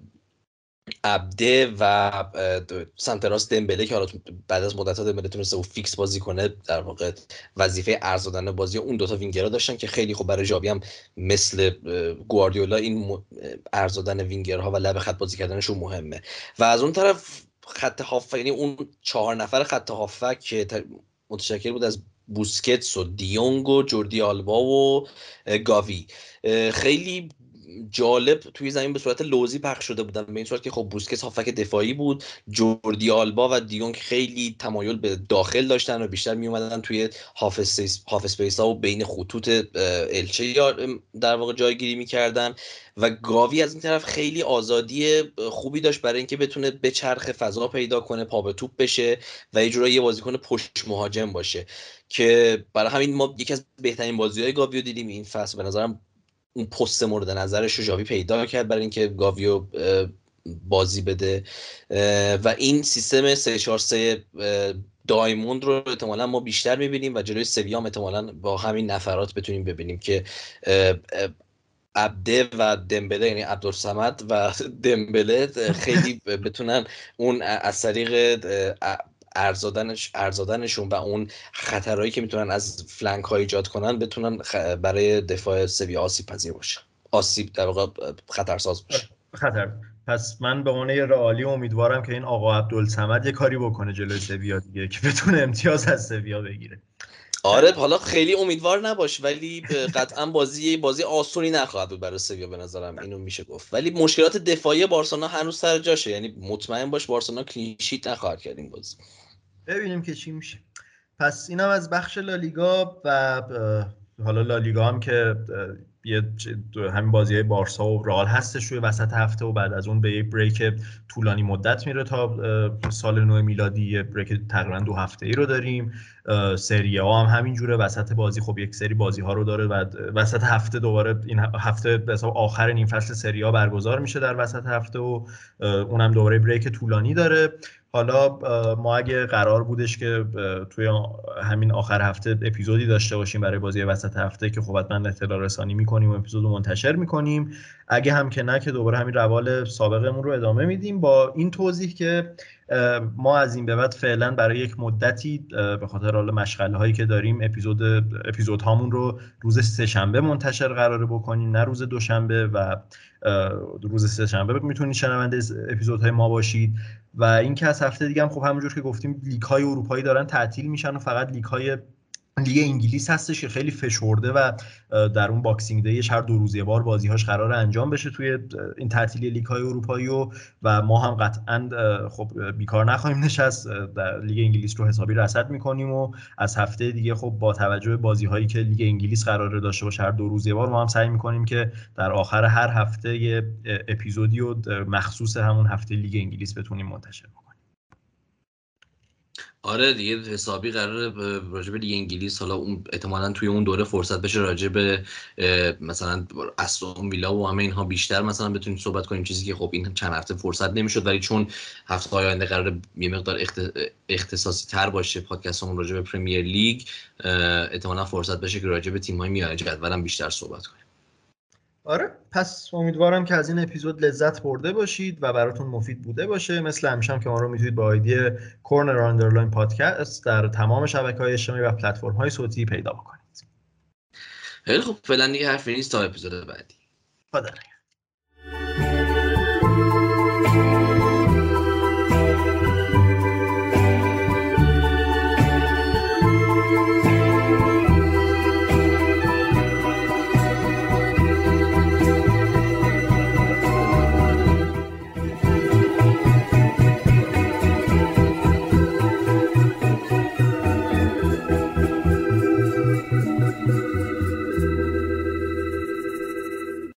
Speaker 2: عبده و سنتراس دمبله که حالا بعد از مدت‌ها دمبله تونسته و فیکس بازی کنه، در واقع وظیفه عرض دادن بازی اون دوتا وینگرها داشتن که خیلی خوب برای ژاوی هم مثل گواردیولا این عرض دادن وینگرها و لب خط بازی کردنشون مهمه. و از اون طرف خط هافک، یعنی اون 4 نفر خط هافک که متشکل بود از بوسکتس و دیونگ و جوردی آلبا و گاوی، خیلی جالب توی زمین به صورت لوزی پخش شده بودن، به این صورت که خب بوسکتس هافک دفاعی بود، جوردی آلبا و دیونگ خیلی تمایل به داخل داشتن و بیشتر می اومدن توی هاف اسپیس ها و بین خطوط الچه در واقع جایگیری میکردن و گاوی از این طرف خیلی آزادی خوبی داشت برای اینکه بتونه به چرخ فضا پیدا کنه، پا به توپ بشه و یه جورایی بازیکن پشت مهاجم باشه، که برای همین ما یکی از بهترین بازی‌های گاوی رو دیدیم این فصل. به نظرم اون پست مورد نظرش رو ژاوی پیدا کرد برای اینکه گاویو بازی بده و این سیستم 3-4-3 دایموند رو احتمالاً ما بیشتر می‌بینیم و جلوی سویا هم احتمالاً با همین نفرات بتونیم ببینیم که عبده و دمبله، یعنی عبدالصمد و دمبله خیلی بتونن اون از طریق ارزادنشون و اون خطرهایی که میتونن از فلنک ها ایجاد کنن بتونن برای دفاع سویا آسیب پذیر باشن، آسیب در واقع خطرساز باشه.
Speaker 1: پس من به عنوان رئالی امیدوارم که این آقا عبدالصمد یه کاری بکنه جلوی سویا دیگه که بتونه امتیاز از سویا بگیره.
Speaker 2: آره حالا خیلی امیدوار نباش، ولی قطعا بازی آسونی نخواهد بود برای سویا به نظرم، اینو میشه گفت. ولی مشکلات دفاعی بارسلونا هنوز سر جاشه، یعنی مطمئن باش بارسلونا کلین شیت نخواهد کرد این بازی.
Speaker 1: ببینیم که چی میشه. پس اینم از بخش لالیگا و حالا لالیگا هم که همین بازی‌های بارسا و رئال هستش روی وسط هفته و بعد از اون به یک بریک طولانی مدت میره تا سال نو میلادی، یه بریک تقریبا 2 هفته‌ای رو داریم. سری آ هم همین جوره، وسط بازی خب یک سری بازی‌ها رو داره و وسط هفته دوباره این هفته به حساب آخر نیم فصل سری آ برگزار میشه در وسط هفته و اونم دوباره بریک طولانی داره. حالا ما اگه قرار بودش که توی همین آخر هفته اپیزودی داشته باشیم برای بازی وسط هفته که خب حتما اطلاع رسانی میکنیم و اپیزودو منتشر میکنیم، اگه هم که نه که دوباره همین روال سابقمون رو ادامه میدیم با این توضیح که ما از این به بعد فعلا برای یک مدتی به خاطر حال مشغله هایی که داریم اپیزود هامون رو روز سه‌شنبه منتشر قراره بکنیم، نه روز دوشنبه، و روز سه‌شنبه میتونید شنونده اپیزودهای ما باشید. و اینکه از هفته دیگه هم خب همونجور که گفتیم لیگ های اروپایی دارن تعطیل میشن و فقط لیگ انگلیس هستش که خیلی فشرده و در اون باکسینگ دیش هر 2 روز یه بار بازی‌هاش قرار انجام بشه توی این تعطیلی لیگ‌های اروپایی و ما هم قطعاً خب بیکار نخواهیم نشست، در لیگ انگلیس رو حسابی رصد می‌کنیم و از هفته دیگه خب با توجه به بازی‌هایی که لیگ انگلیس قراره داشته باشه هر 2 روز یه بار، ما هم سعی می‌کنیم که در آخر هر هفته یه اپیزودی رو مخصوص همون هفته لیگ انگلیس بتونیم منتشر کنیم.
Speaker 2: آره دیگه حسابی قراره راجع به لیگ انگلیس حالا اون احتمالاً توی اون دوره فرصت بشه راجع به مثلا استون ویلا و همه اینها بیشتر مثلا بتونیم صحبت کنیم، چیزی که خب این چند هفته فرصت نمیشد، ولی چون هفته‌های آینده قراره یه مقدار اختصاصی تر باشه پادکستمون راجع به پرمیر لیگ، احتمالاً فرصت بشه که راجع به تیم‌های میانه جدولم بیشتر صحبت کنیم.
Speaker 1: آره، پس امیدوارم که از این اپیزود لذت برده باشید و براتون مفید بوده باشه. مثل همیشه هم که ما رو میتونید با آیدی کورنر آندرلاین پادکست در تمام شبکه‌های اجتماعی و پلتفرم‌های صوتی پیدا بکنید.
Speaker 2: خیلی خب، فعلا دیگه حرفی نیست تا اپیزود بعدی.
Speaker 1: خدا نگهدار.